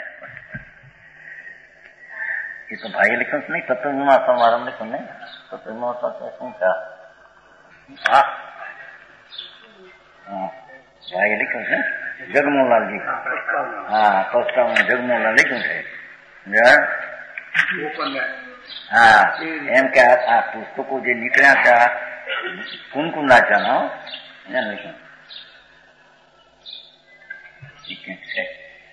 ये तो भाई लिखो नहीं तत्वमा समारंभ लिखो नहीं तत्वमा क्या भाई लिखो છે જગમોહનલાલજી હા પસ્તામાં જગમોહનલાલ લખ્યું છે હા એમ કે આ પુસ્તકો જે નીકળ્યા હતા કુનકુનાચાના એને લખ્યું है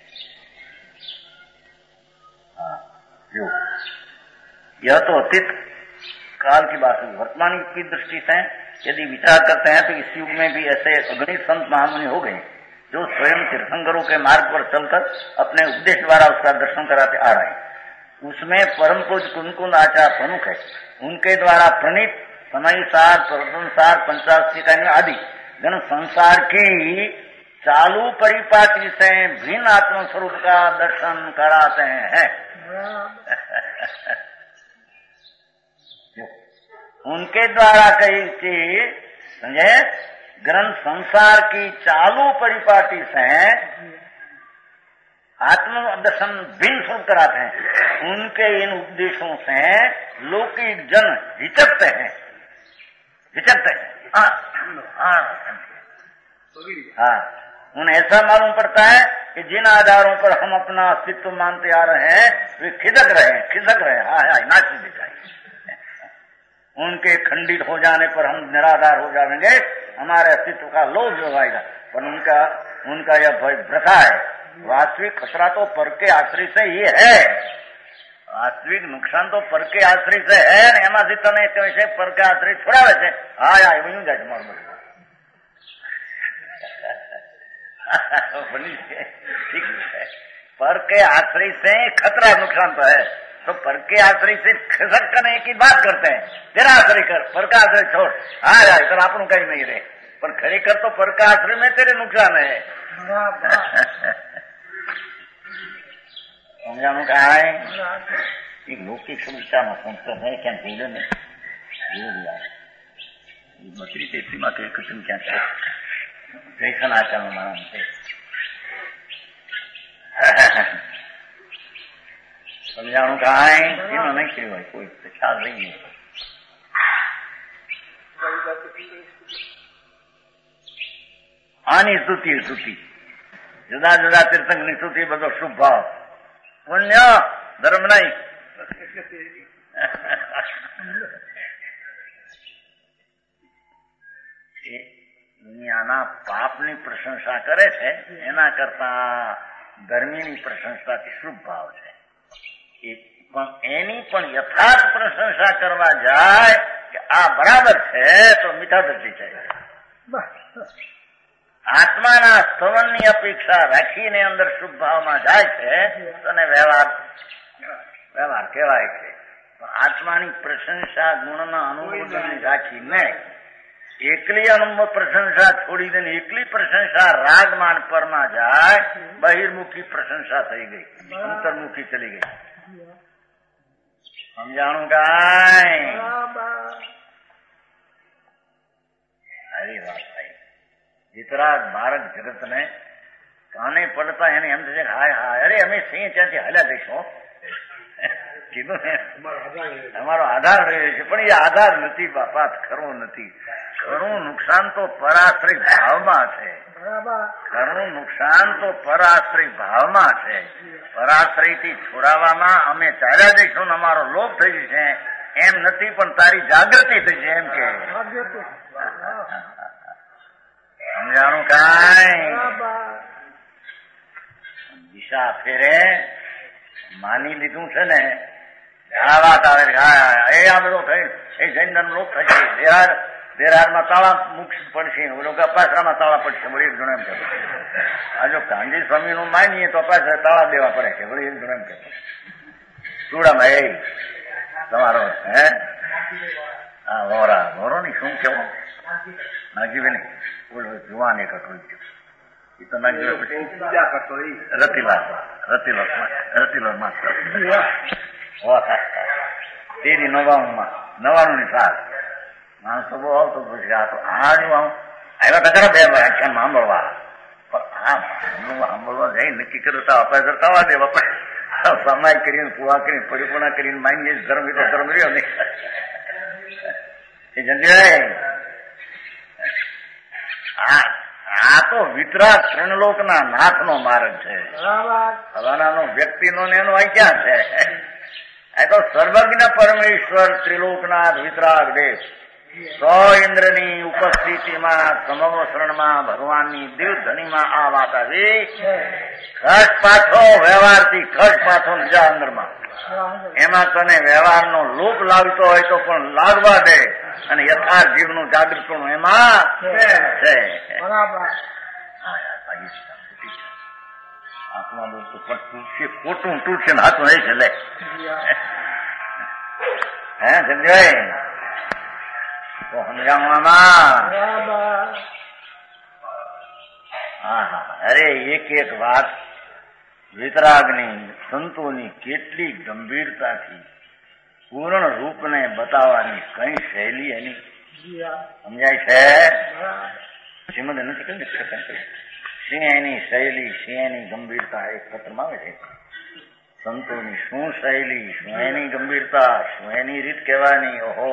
जो यह तो अतीत काल की बात है वर्तमान युग की दृष्टि से यदि विचार करते हैं तो इस युग में भी ऐसे अगणित संत महामुनि हो गए जो स्वयं तीर्थंकरों के मार्ग पर चलकर अपने उपदेश द्वारा उसका दर्शन कराते आ रहे हैं उसमें परम पूज्य कुनकुन आचार्य प्रमुख है उनके द्वारा प्रणीत समयसार प्रवचनसार पंचाशीकान्य आदि गण संसार की चालू परिपाटी से भिन्न आत्म स्वरूप का दर्शन कराते हैं उनके द्वारा कही चीज समझे ग्रंथ संसार की चालू परिपाटी से आत्म दर्शन भिन्न स्वरूप कराते हैं उनके इन उपदेशों से लौकिक जन हिचकते हैं हाँ उन्हें ऐसा मालूम पड़ता है कि जिन आधारों पर हम अपना अस्तित्व मानते आ रहे हैं वे खिसक रहे हैं हाँ नाच दिखाई उनके खंडित हो जाने पर हम निराधार हो जाएंगे हमारे अस्तित्व का लोभ जो आएगा पर उनका यह भय प्रथा है वास्तविक खतरा तो पर के आश्रय से ही है वास्तविक नुकसान तो पर के आश्रय से है ने एमांथी तने कैसे पर के आश्रय छोड़ावे छे हाँ बन्યું જાય તમારું ठीक है पर के आश्रय से खतरा नुकसान तो है तो पर के आश्रय से खसक करने की बात करते हैं तेरा आश्रय कर पर का आश्रय छोड़ हाँ यार इधर आपन कहीं नहीं रहे पर खरी कर तो पर का आश्रय में तेरे नुकसान है समझानु कहा है एक लौकिक समस्या में संस्कार है क्या भूले नहीं बकरी तेजी में कुछ क्या जैसन आचरण माना समझाणु कहा है એનો નહીં કર્યું હોય કોઈ ખ્યાલ નહીં આની સ્તુતિ જુદા જુદા તીર્થંકની સ્તુતિ બધો શુભ ભાવ પુણ્ય ધર્મ નહીં દુનિયાના પાપની પ્રશંસા કરે છે એના કરતા ધર્મીની પ્રશંસાથી શુભ ભાવ છે પણ એની પણ યથાર્થ પ્રશંસા કરવા જાય કે આ બરાબર છે તો મીઠા દર્દી છે આત્માના સ્તવનની અપેક્ષા રાખીને અંદર શુભ ભાવમાં જાય છે અને વ્યવહાર કહેવાય છે આત્માની પ્રશંસા ગુણના અનુમોદનની રાખીને એકલી અનુમત પ્રશંસા છોડી દે એકલી પ્રશંસા રાગમાન પરમાં જાય બહિર્મુખી પ્રશંસા થઈ ગઈ અંતર્મુખી ચલી ગઈ સમજાણું કાંઈ આવી વાત થઈ વિતરાગ ભારત જગત ને કાને પડતા એને એમ થશે હાય હાય અરે અમે સિંહ ત્યાંથી હાલ્યા જઈશું કીધું ને અમારો આધાર રહ્યો છે પણ એ આધાર નથી બાપા ખરું નથી. ખરું નુકસાન તો પરાશ્રય ભાવમાં છે. ખરું નુકસાન તો પરાશ્રય ભાવમાં છે. પરાશ્રય થી છોડાવવામાં અમે ચાલ્યા જઈશું ને અમારો લોભ થઈ જશે એમ નથી પણ તારી જાગૃતિ થઈ છે એમ કે સમજાણું કાંઈ દિશા ફેરે માની લીધું છે ને આ વાત આવે એ આ બધો થઈ એ જૈન લોક થશે દેરારમાં તાળા મૂકશે પડશે લોકો અપાસરામાં તાળા પડશે વળી એક જણ એમ કહે આ જો ગાંધી સ્વામી નું માનીએ તો અપાસરા તાળા દેવા પડે છે વળી એક જણ એમ કહે ચૂડામાં એ તમારો હે હા વોરો ની શું કેવો નાગીવે નહીં બોલો જુવાન એક હતો એ તો નાગીવે પછી રતિલાલ માસ્ટર તેની 99 ની સાલ માણસો બહુ આવતો પછી આ તો આવ્યા તો ખરા બે વ્યાખ્યાન સાંભળવા પણ સાંભળવા જઈ નક્કી કર્યું તો અપાસર થવા દે બાપા સમાજ કરીને પુવા કરીને પરિપૂર્ણ કરીને માનીએ ધર્મ તો ધર્મ રહ્યો નહીં એ જંજય આ તો વિતરાગ ત્રણલોકના નાથનો માર્ગ છે. ફલાણાનો વ્યક્તિનો ને એનો અહીં ક્યાં છે? આ તો સર્વજ્ઞ પરમેશ્વર ત્રિલોકનાથ વિતરાગ દેશ 100 ઇન્દ્રની ઉપસ્થિતિમાં સમવસરણમાં ભગવાનની દિવ્યધનીમાં આ વાત આવી. ખર્ચ પાછો વ્યવહારથી ખર્ચ પાછો બીજા અંદરમાં એમાં તને વ્યવહારનો લોપ લાગતો હોય તો પણ લાગવા દે અને યથાર્થ જીવનું જાગૃતનું એમાં છે. આત્મા બોલતો પણ તૂટશે ખોટું તૂટશે ને હાથું એ છે લે હે સંજય તો સમજાવવામાં અરે એક એક વાત વિતરાગની સંતોની કેટલી ગંભીરતાથી પૂર્ણ રૂપને બતાવવાની કઈ શૈલી એની સમજાય છે. શ્રીમદ નથી કહ્યું સિંહની શૈલી સિંહની ગંભીરતા એક પત્રમાં આવે છે. સંતોની શું શૈલી શું એની ગંભીરતા શું એની રીત કહેવાની ઓહો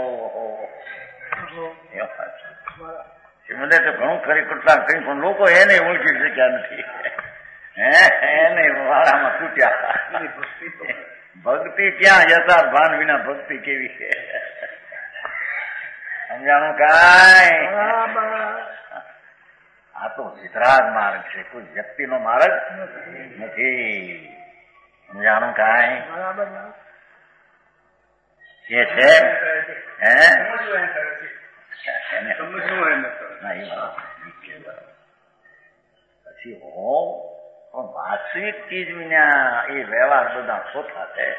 શ્રીમદે તો ઘણું ખરી કેટલા કઈ પણ લોકો એને ઓળખી શક્યા નથી એને વાળામાં તૂટ્યા. ભક્તિ ક્યાં યથાર્થ ભાન વિના ભક્તિ કેવી છે સમજાણું કાંઈ? આ તો વિતરાગ માર્ગ છે કોઈ વ્યક્તિનો માર્ગ નથી. સમજાણું કાંઈ? એ છે પછી પણ વાસ્તવિક ચીજ વિના એ વ્યવહાર બધા ખોટા છે.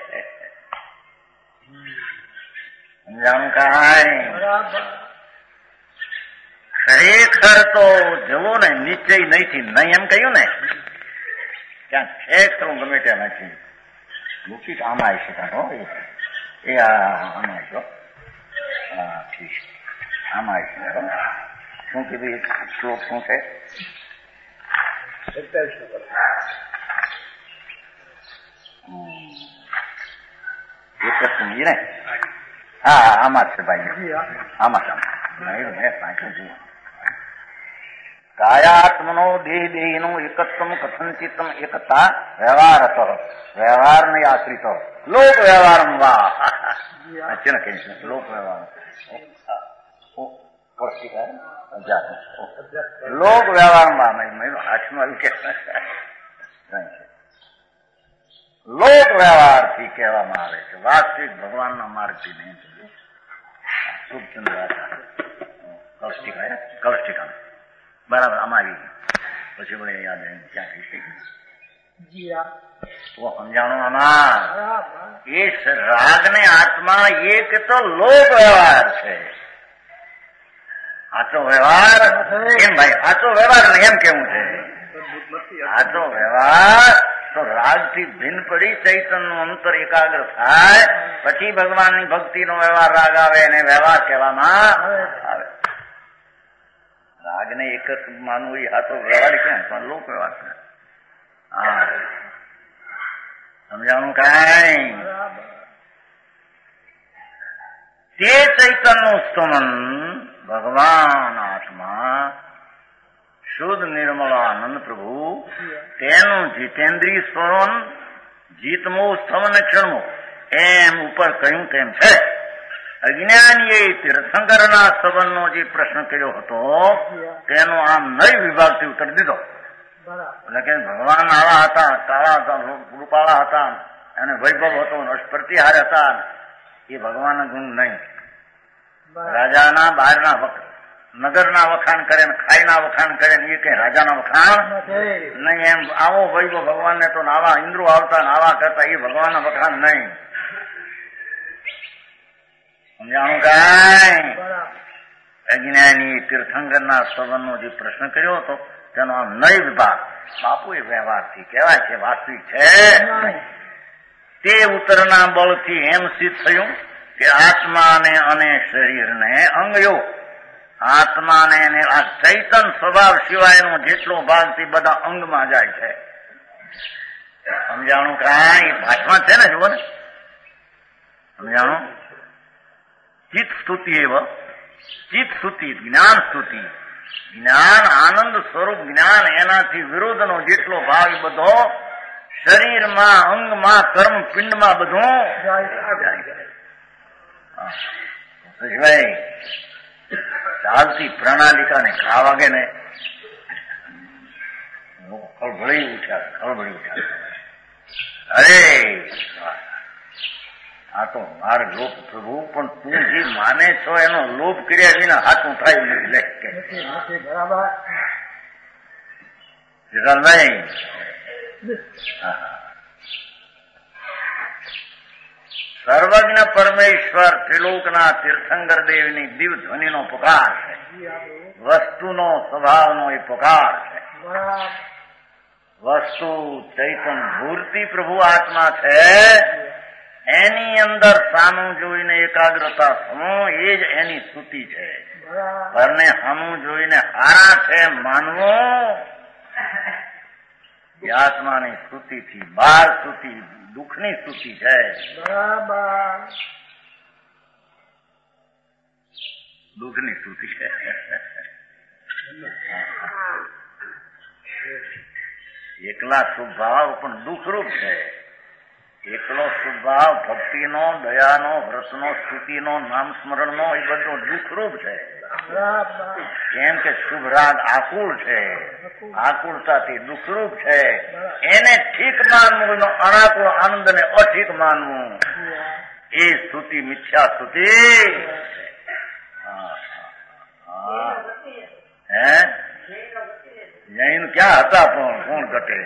સમજાણું કાંઈ? ખરેખર તો જવો ને નિશ્ચય નહીંથી નહીં એમ કહ્યું ને ત્યાં છે ખરું ગમે ત્યાં નથી લૌકિક આમાં આવી શકાતો એ આમાં આવ્યો ઠીક આમાં આવી શકાતો શું કીધું એક શ્લોક શું છે 27 એક જ સમજી ને હા આમાં જ છે ભાઈ આમાં જ કાયાત્મનો દેહ દેહીનો એકત્વમ કથંચિતમ એકતા વ્યવહાર હતો વ્યવહારને આશ્રિત લોક વ્યવહાર વાચન કહે છે લોક વ્યવહાર લોક વ્યવહારમાં હાથમાં કે લોક વ્યવહારથી કહેવામાં આવે છે વાસ્તવિક ભગવાનના માર્ગથી નહીં. શુભચંદ્ર કૌષ્ટિકા બરાબર અમારી પછી મને યાદ ક્યાં થઈ શકી તો સમજાણું આમાં એ રાગ ને આત્મા એક તો લોક વ્યવહાર છે. સાચો વ્યવહાર કેમ ભાઈ સાચો વ્યવહાર ને એમ કેવું છે સાચો વ્યવહાર તો રાગ થી ભિન્ન પડી ચૈતન્ય નું અંતર એકાગ્ર થાય પછી ભગવાનની ભક્તિ નો વ્યવહાર રાગ આવે અને વ્યવહાર કહેવામાં આવે. રાગ ને એક જ માનવું એ સાચો વ્યવહાર ક્યાં પણ લોક વ્યવહાર છે. હા સમજાણું કાંઈ? તે ચૈતન્યનું સ્તમન ભગવાન આત્મા શુદ્ધ નિર્મળ આનંદ પ્રભુ તેનું જીતેન્દ્રિય સ્વરણ જીતમો સ્તમન ક્ષણમો એમ ઉપર કહ્યું તેમ છે. અજ્ઞાનીએ તીર્થંકરના સંબંધનો જે પ્રશ્ન કર્યો હતો તેનો આમ નવી વિભાગથી ઉત્તર દીધો. એટલે કે ભગવાન આવા હતા, કાળા હતા, રૂપાળા હતા, અને વૈભવ હતો, પ્રતિહાર હતા, એ ભગવાનના ગુણ નહીં. રાજાના બહારના નગરના વખાણ કરે ને ખાઈના વખાણ કરે ને એ કઈ રાજાના વખાણ નહીં. એમ આવો વૈભવ ભગવાનને તો આવા ઇન્દ્રો આવતા ને આવા કરતા એ ભગવાનના વખાણ નહીં. સમજાણું કાંઈ? અજ્ઞાની તીર્થંકરના સંબંધનો જે પ્રશ્ન કર્યો હતો તેનો આમ નય વિભાગ બાપુએ વ્યવહારથી કહેવાય છે, વાસ્તવિક છે. તે ઉત્તરના બળથી એમ સિદ્ધ થયું કે આત્માને અને શરીરને અંગયો આત્માને અને આ ચૈતન સ્વભાવ સિવાયનો જેટલો ભાગ તે બધા અંગમાં જાય છે. સમજાણું કાંઈ? ભાષમાં છે ને, જુઓ ને. સમજાણું? ચિત્ત સ્તુતિ એવ ચિત્ત સ્તુતિ જ્ઞાન સ્તુતિ જ્ઞાન આનંદ સ્વરૂપ જ્ઞાન એનાથી વિરોધનો જેટલો ભાગ બધો શરીરમાં અંગમાં કર્મ પિંડમાં બધું ભાઈ ચાલતી પ્રણાલિકાને ઘા વાગે ને ખળભળી ઉઠ્યા. અરે આ તો મારે લોપ પ્રભુ, પણ તું જે માને છો એનો લોપ કર્યા વિના હાથું થાય નથી. લે જગલભાઈ, સર્વજ્ઞ પરમેશ્વર ત્રિલોકના તીર્થંકર દેવની દિવ્ય ધ્વનિનો પુકાર છે. વસ્તુનો સ્વભાવનો એ પુકાર છે. વસ્તુ ચૈતન મૂર્તિ પ્રભુ આત્મા છે. એની અંદર સામું જોઈને એકાગ્રતા થવું એ જ એની સ્તુતિ છે. પરને સામું જોઈને હારા છે માનવું એ આત્માની સ્તુતિથી બહાર સ્તુતિ દુઃખની સ્તુતિ છે. દુઃખની સ્તુતિ છે. એકલા સ્વભાવ પણ દુઃખરૂપ છે. એકલો સ્વભાવ ભક્તિનો, દયાનો, વ્રતનો, સ્તુતિનો, નામ સ્મરણનો એ બધો દુઃખરૂપ છે. કેમ કે શુભ રાગ આકુળ છે, આકુળતાથી દુઃખરૂપ છે. એને ઠીક માનવું, અનાકુળ આનંદને અઠીક માનવું એ સ્તુતિ મિથ્યા સ્તુતિ. હે જૈન ક્યાં હતા પણ કોણ ઘટે?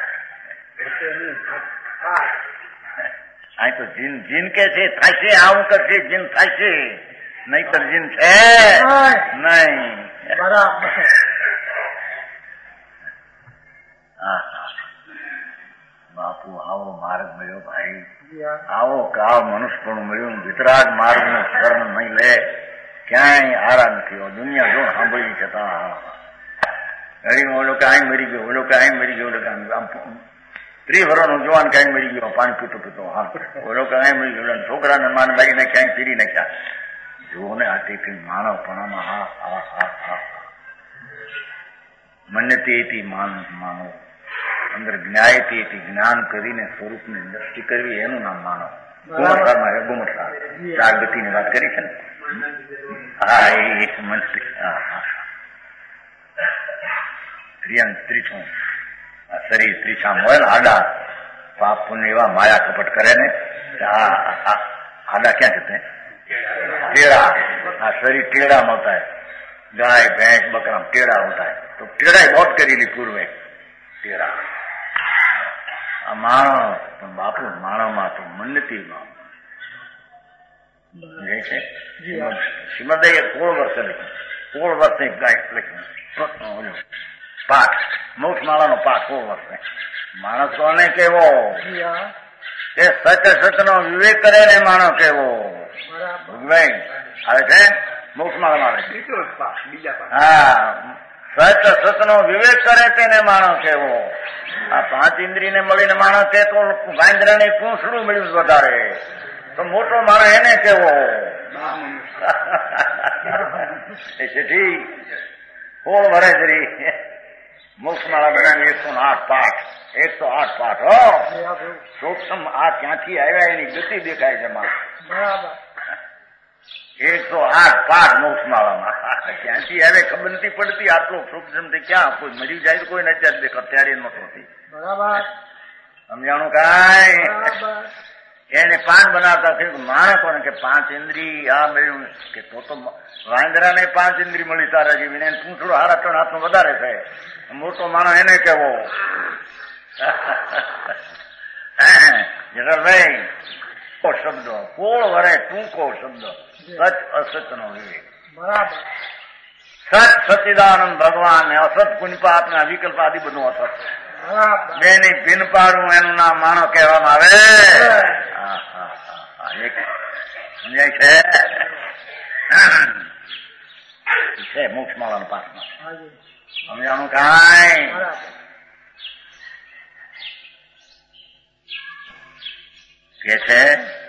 અહીં તો જીન જીન કે છે થશે, આવું કરશે જીન થશે, નહીતર જીન છે નહીં. બાપુ આવો માર્ગ મળ્યો ભાઈ, આવો કાળ મનુષ્યપણું મળ્યું. વિતરાગ માર્ગ નું શરણ નહીં લે ક્યાંય આરામ થયો. દુનિયા જો સાંભળી છતાં ઘડી ઓલો કે અહીં મરી ગયો, ઓલો કે અહીં મરી ગયો, ઓલો કે 30 વર્ષનું જોવાન ક્યાંય મરી ગયો પાણી પીતો પીતો. હા ઓલો કે અહીં મરી ગયો, છોકરાને માન મારીને ક્યાંય ચીરી નાખ્યા. જુઓ ને આ તે માનવપણામાં હા હા હા હા મન્યતે માનો, અંદર જ્ઞાયતી જ્ઞાન કરીને સ્વરૂપની દ્રષ્ટિ કરવી એનું નામ માનો. ગુમઠામાં ગુમઠા 4 ગતિની વાત કરી છે ને. હા એ એક મંત્રી. ત્રીછું શરીર ત્રીછામ હોય ને આડા પાપ પુણ્ય એવા માયા કપટ કરે ને आधा क्या कहते हैं? टेढ़ा। हाँ, शरीर टेढ़ा होता है, गाय भैंस बकरा टेढ़ा होता है, तो टेढ़ा ही बहुत करेली पूर्व में टेढ़ा माणस પણ બાપુ માણસમાં તો મન્નતી છે. શ્રીમદે 16 વર્ષે લખ્યું પાઠ, મોક્ષમાળાનો પાઠ 16 વર્ષે. માણસ કોને કેવો કે સચનો વિવેક કરે ને માણસ કેવો ભગવાન આવે છે મોક્ષમાળામાં આવે છે. હા, સચ સતનો વિવેક કરે તેને માણસ કેવો. આ 5 ઇન્દ્રિયને મળીને માણસ કે તો વાંદરાને પૂંછડું મળ્યું વધારે, તો મોટો માણસ એને કેવો. એ ચીઠી 16 વર્ષ મોક્ષમાળા બધાને 108 પાઠ 108 પાઠ. હો સૂક્ષ્મ આ ક્યાંથી આવ્યા એની ગતિ દેખાય છે માં. 108 પાઠ મોક્ષમાળામાં ક્યાંથી આવે ખબર નથી પડતી. આટલો સૂક્ષ્મથી ક્યાં કોઈ મરી જાય કોઈ નથી દેખ અત્યારે નહોતી સમજાણું કાંઈ. એને પાન બનાવતા થયું માણસોને કે 5 ઇન્દ્રિય આ મળ્યું કે તો વાંદરાને 5 ઇન્દ્રિય મળી તારા જેવીને પૂંછડું 3.5 હાથનો વધારે થાય. મોટો માણસ એને કેવો. જનરલભાઈ શબ્દો 16 વરે ટૂંકો શબ્દ સચ અસતનો વિવેક. સચ સચિદાનંદ ભગવાન ને અસત પુણ્યપાપના વિકલ્પ આદિ બધું અસત. બેની ભિન્ન પાડવું એનું નામ માણો કહેવામાં આવે. સમજાય છે મોક્ષમાળાના પાઠમાં સમજાણું કાંઈ. કે છે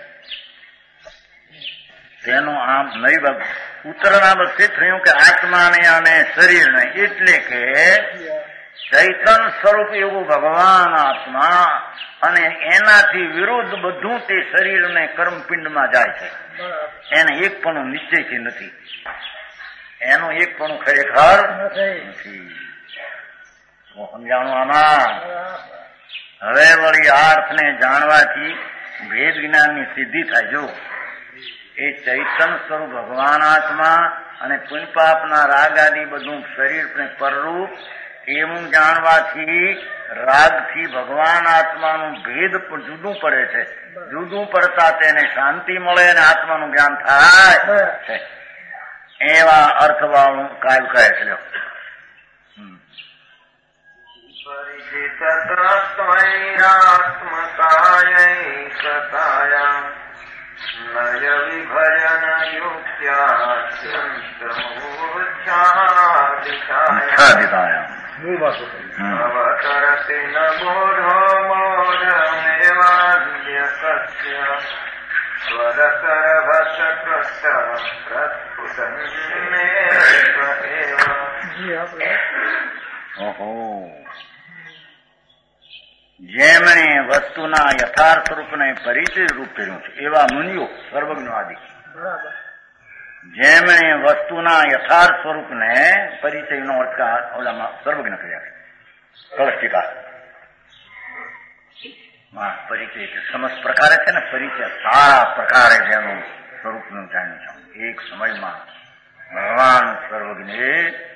તેનું આમ નહીં બાબુ ઉત્તરના વચ્ચે થયું કે આત્માને અને શરીરને એટલે કે ચૈતન સ્વરૂપ એવું ભગવાન આત્મા અને એનાથી વિરુદ્ધ બધું તે શરીરને કર્મપિંડમાં જાય છે. એને એક પણ નિશ્ચયથી નથી. એનું એક પણ ખરેખર નથી. સમજાણું આમાં. હવે વળી આ અર્થને જાણવાથી ભેદ જ્ઞાનની સિદ્ધિ થાય. જો એ ચૈતન સ્વરૂપ ભગવાન આત્મા અને પુણ્યપાપના રાગ આદિ બધું શરીરને પરરૂપ એવું જાણવાથી રાગથી ભગવાન આત્માનું ભેદ પણ જુદું પડે છે. જુદું પડતા તેને શાંતિ મળે અને આત્માનું જ્ઞાન થાય છે. એવા અર્થવાળું કાવ્ય કહે છે. પરિચિતત્વૈરાત્મકાયૈકતાયાં નય વિભજન યુક્ત્યાત્યંતમૂર્છાદિતાયાં અવતરતિ ન બોધો મોઢમેવાદ્ય સત્ય સ્વરસરભસકૃષ્ટ જેમણે વસ્તુના યથાર્થ રૂપને પરિચય રૂપ કર્યું છે એવા મુનિઓ સર્વજ્ઞ આદિ. જેમણે વસ્તુના યથાર્થ સ્વરૂપને પરિચયનો અર્થ ઓલામાં સર્વજ્ઞ કર્યા છે. કલષ્ટિકા પરિચય સમસ્ત પ્રકારે છે ને પરિચય સારા પ્રકારે જેનું સ્વરૂપનું જાણ્યું છે. એક સમયમાં ભગવાન સર્વજ્ઞે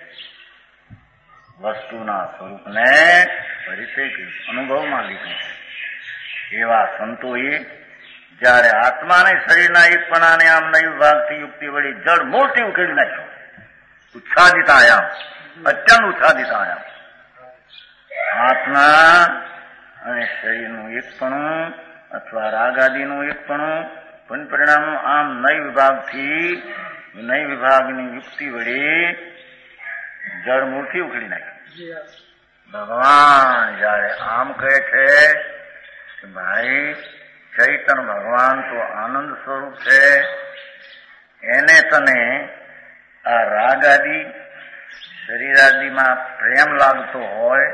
વસ્તુના સ્વરૂપને પરિચય કર્યું, અનુભવમાં લીધું છે. એવા સંતોએ જયારે આત્માને શરીરના એકપણાને આમ નવી વિભાગથી યુક્તિ વળી જડ મોટી ઉકેલી નાખ્યો. ઉત્સાદિતાયામ અત્યંત ઉત્સાદિતાયામ. આત્મા અને શરીરનું એકપણું અથવા રાગાદીનું એકપણું પણ પરિણામ આમ નઈ વિભાગની યુક્તિ વળી જળ મૂળથી ઉખડી નાખી. ભગવાન જયારે આમ કહે છે કે ભાઈ ચૈતન ભગવાન તો આનંદ સ્વરૂપ છે, એને તને આ રાગાદી શરીરાદિમાં પ્રેમ લાગતો હોય,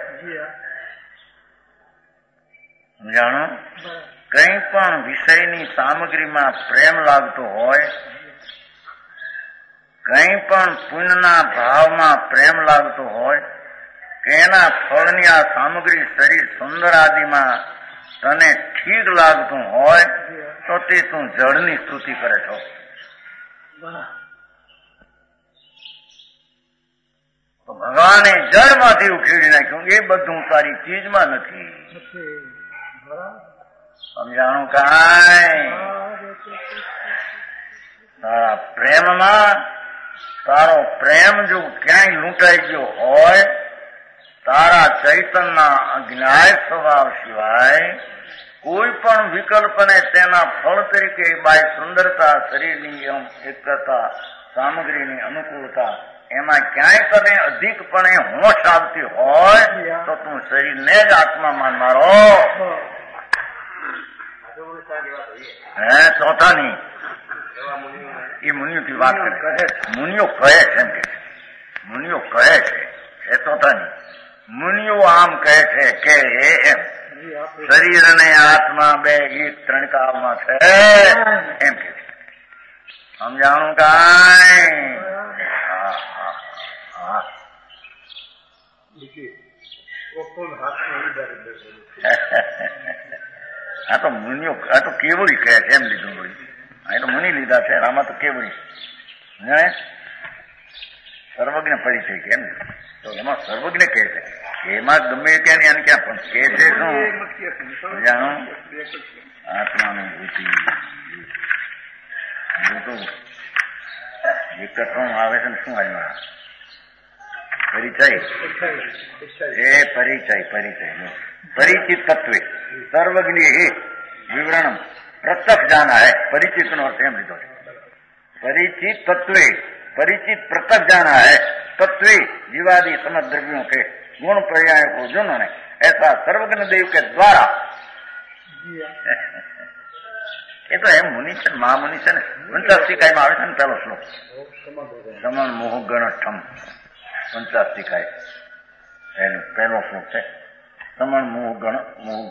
સમજાણો, કંઈ પણ વિષયની સામગ્રીમાં પ્રેમ લાગતો હોય, કંઈ પણ પુણ્યના ભાવમાં પ્રેમ લાગતો હોય કે એના ફળની આ સામગ્રી શરીર સુંદર આદિમાં તને ઠીક લાગતું હોય તો તે તું જળની સ્તુતિ કરે છો. તો ભગવાને જળમાંથી ઉખેડી નાખ્યું. એ બધું તારી ચીજમાં નથી. સમજાણું કાંઈ? તારા પ્રેમમાં તારો પ્રેમ જો ક્યાંય લૂંટાઈ ગયો હોય, તારા ચૈતનના અજ્ઞાય સ્વભાવ સિવાય કોઈ પણ વિકલ્પને તેના ફળ તરીકે બાય સુંદરતા, શરીરની એકતા, સામગ્રીની અનુકૂળતા એમાં ક્યાંય તને અધિકપણે હોશ આવતી હોય તો તું શરીરને જ આત્મા માન મારો. હે ચોથાની એ મુનિઓથી વાત કરે, મુનિઓ કહે છે એમ કે મુનિઓ કહે છે એ ચોથાની મુનિઓ આમ કહે છે કે એમ શરીર અને આત્મા બે એક ત્રણકામાં છે એમ કે સમજાણું કાંઈ? આ તો મુનિઓ આ તો કેવડી કહે છે એમ લીધું ભાઈ. આ તો મુનિ લીધા છે, આમાં તો કેવડી સર્વજ્ઞ પરિચય કેમ તો એમાં સર્વજ્ઞ કહે છે, એમાં ગમે ત્યાં આને ક્યાં પણ કહે છે શું જાણો આત્માનું ભૂતિ એકત્વમાં આવે છે ને શું આવ્યું પરિચય એ પરિચય પરિચિત તત્વે સર્વજ્ઞ એ વિવરણ પ્રત્યક્ષ જાના હૈ. પરિચિત નો અર્થ એમ લીધો છે परिचित तत्वे परिचित पृथक जाना है. तत्वे जीवादि समस्त द्रव्यों के गुण पर्याय को जिन्होंने ऐसा सर्वज्ञ देव के द्वारा એ તો એમ મુનિ છે મહામુનિ છે ને 50 માં આવે છે ને પેલો શ્લોક સમણ મોહ ગણઠમ 50 એનો પહેલો શ્લોક છે. સમણ મોહ ગણ મોહ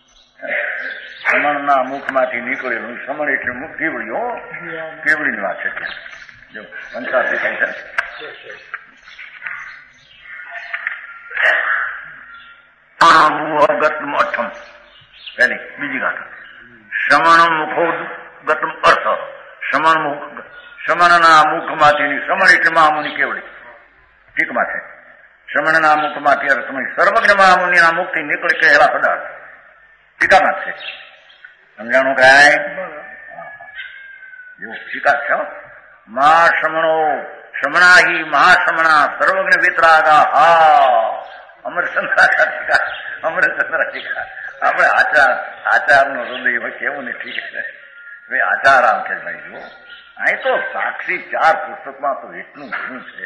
સમણના મુખમાંથી નીકળેલું સમણ એટલે મુખ કેવડીઓ કેવડીની વાત છે ત્યાં જો 50 છે. ગતમ પહેલી બીજી ગાંઠ શ્રમણ મુખો ગતમ અર્થ શ્રમણના મુખમાંથી શ્રમણ એટલે મહામુનિ કેવડી ઠીકમાં છે. શ્રમણના મુખમાંથી અર્થમાં સર્વજ્ઞ મહામુનિના મુખથી નીકળે કહેલા પદાર્થ ટીકામાં છે. સમજાણું કાંઈ? જો ટીકા છે મા શ્રમણો શ્રમણા હિ મહાશ્રમણા સર્વજ્ઞ વિતરાગા. હા અમરચંદ્ર ટીકા અમરચંદ્ર ટીકા આપણે આચાર નો હૃદય કેવું ને ઠીક છે ભાઈ આચાર આમ છે ભાઈ જુઓ અહીં તો સાક્ષી 4 પુસ્તકમાં તો એટલું ઘણું છે.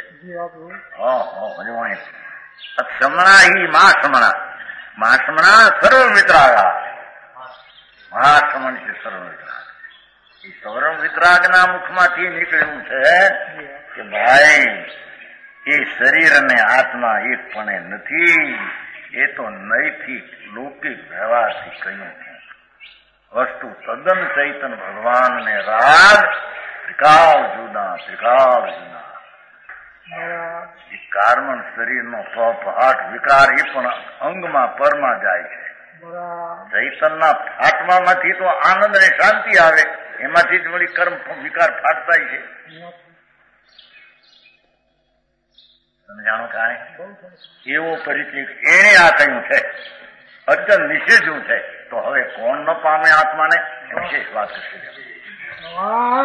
શ્રમણા હિ મહાશ્રમણા સર્વ વિતરાગા. મહાશ્રમણ છે સર્વ વિતરાગ. એ સર્વ વિતરાગના મુખમાંથી નીકળ્યું છે કે ભાઈ એ શરીર અને આત્મા એક પણ નથી. એ તો નૈતિક લૌકિક વ્યવહારથી કહ્યું છે. વસ્તુ તદ્દન ચૈતન ભગવાન ને રાગ ત્રિકાળ જુદા. એ કાર્મણ શરીરનો પહાટ વિકાર એ પણ અંગમાં પરમાં જાય છે. ચૈતનના ફાટવામાંથી તો આનંદ ને શાંતિ આવે, એમાંથી જ વળી કર્મ વિકાર ફાટતા છે. સમજાણો કાંઈ? એવો પરિચય એને આ કહ્યું છે. અત્યંત નિષેધ્યું છે. તો હવે કોણ ન પામે આત્માને વિશેષ વાત કરશે.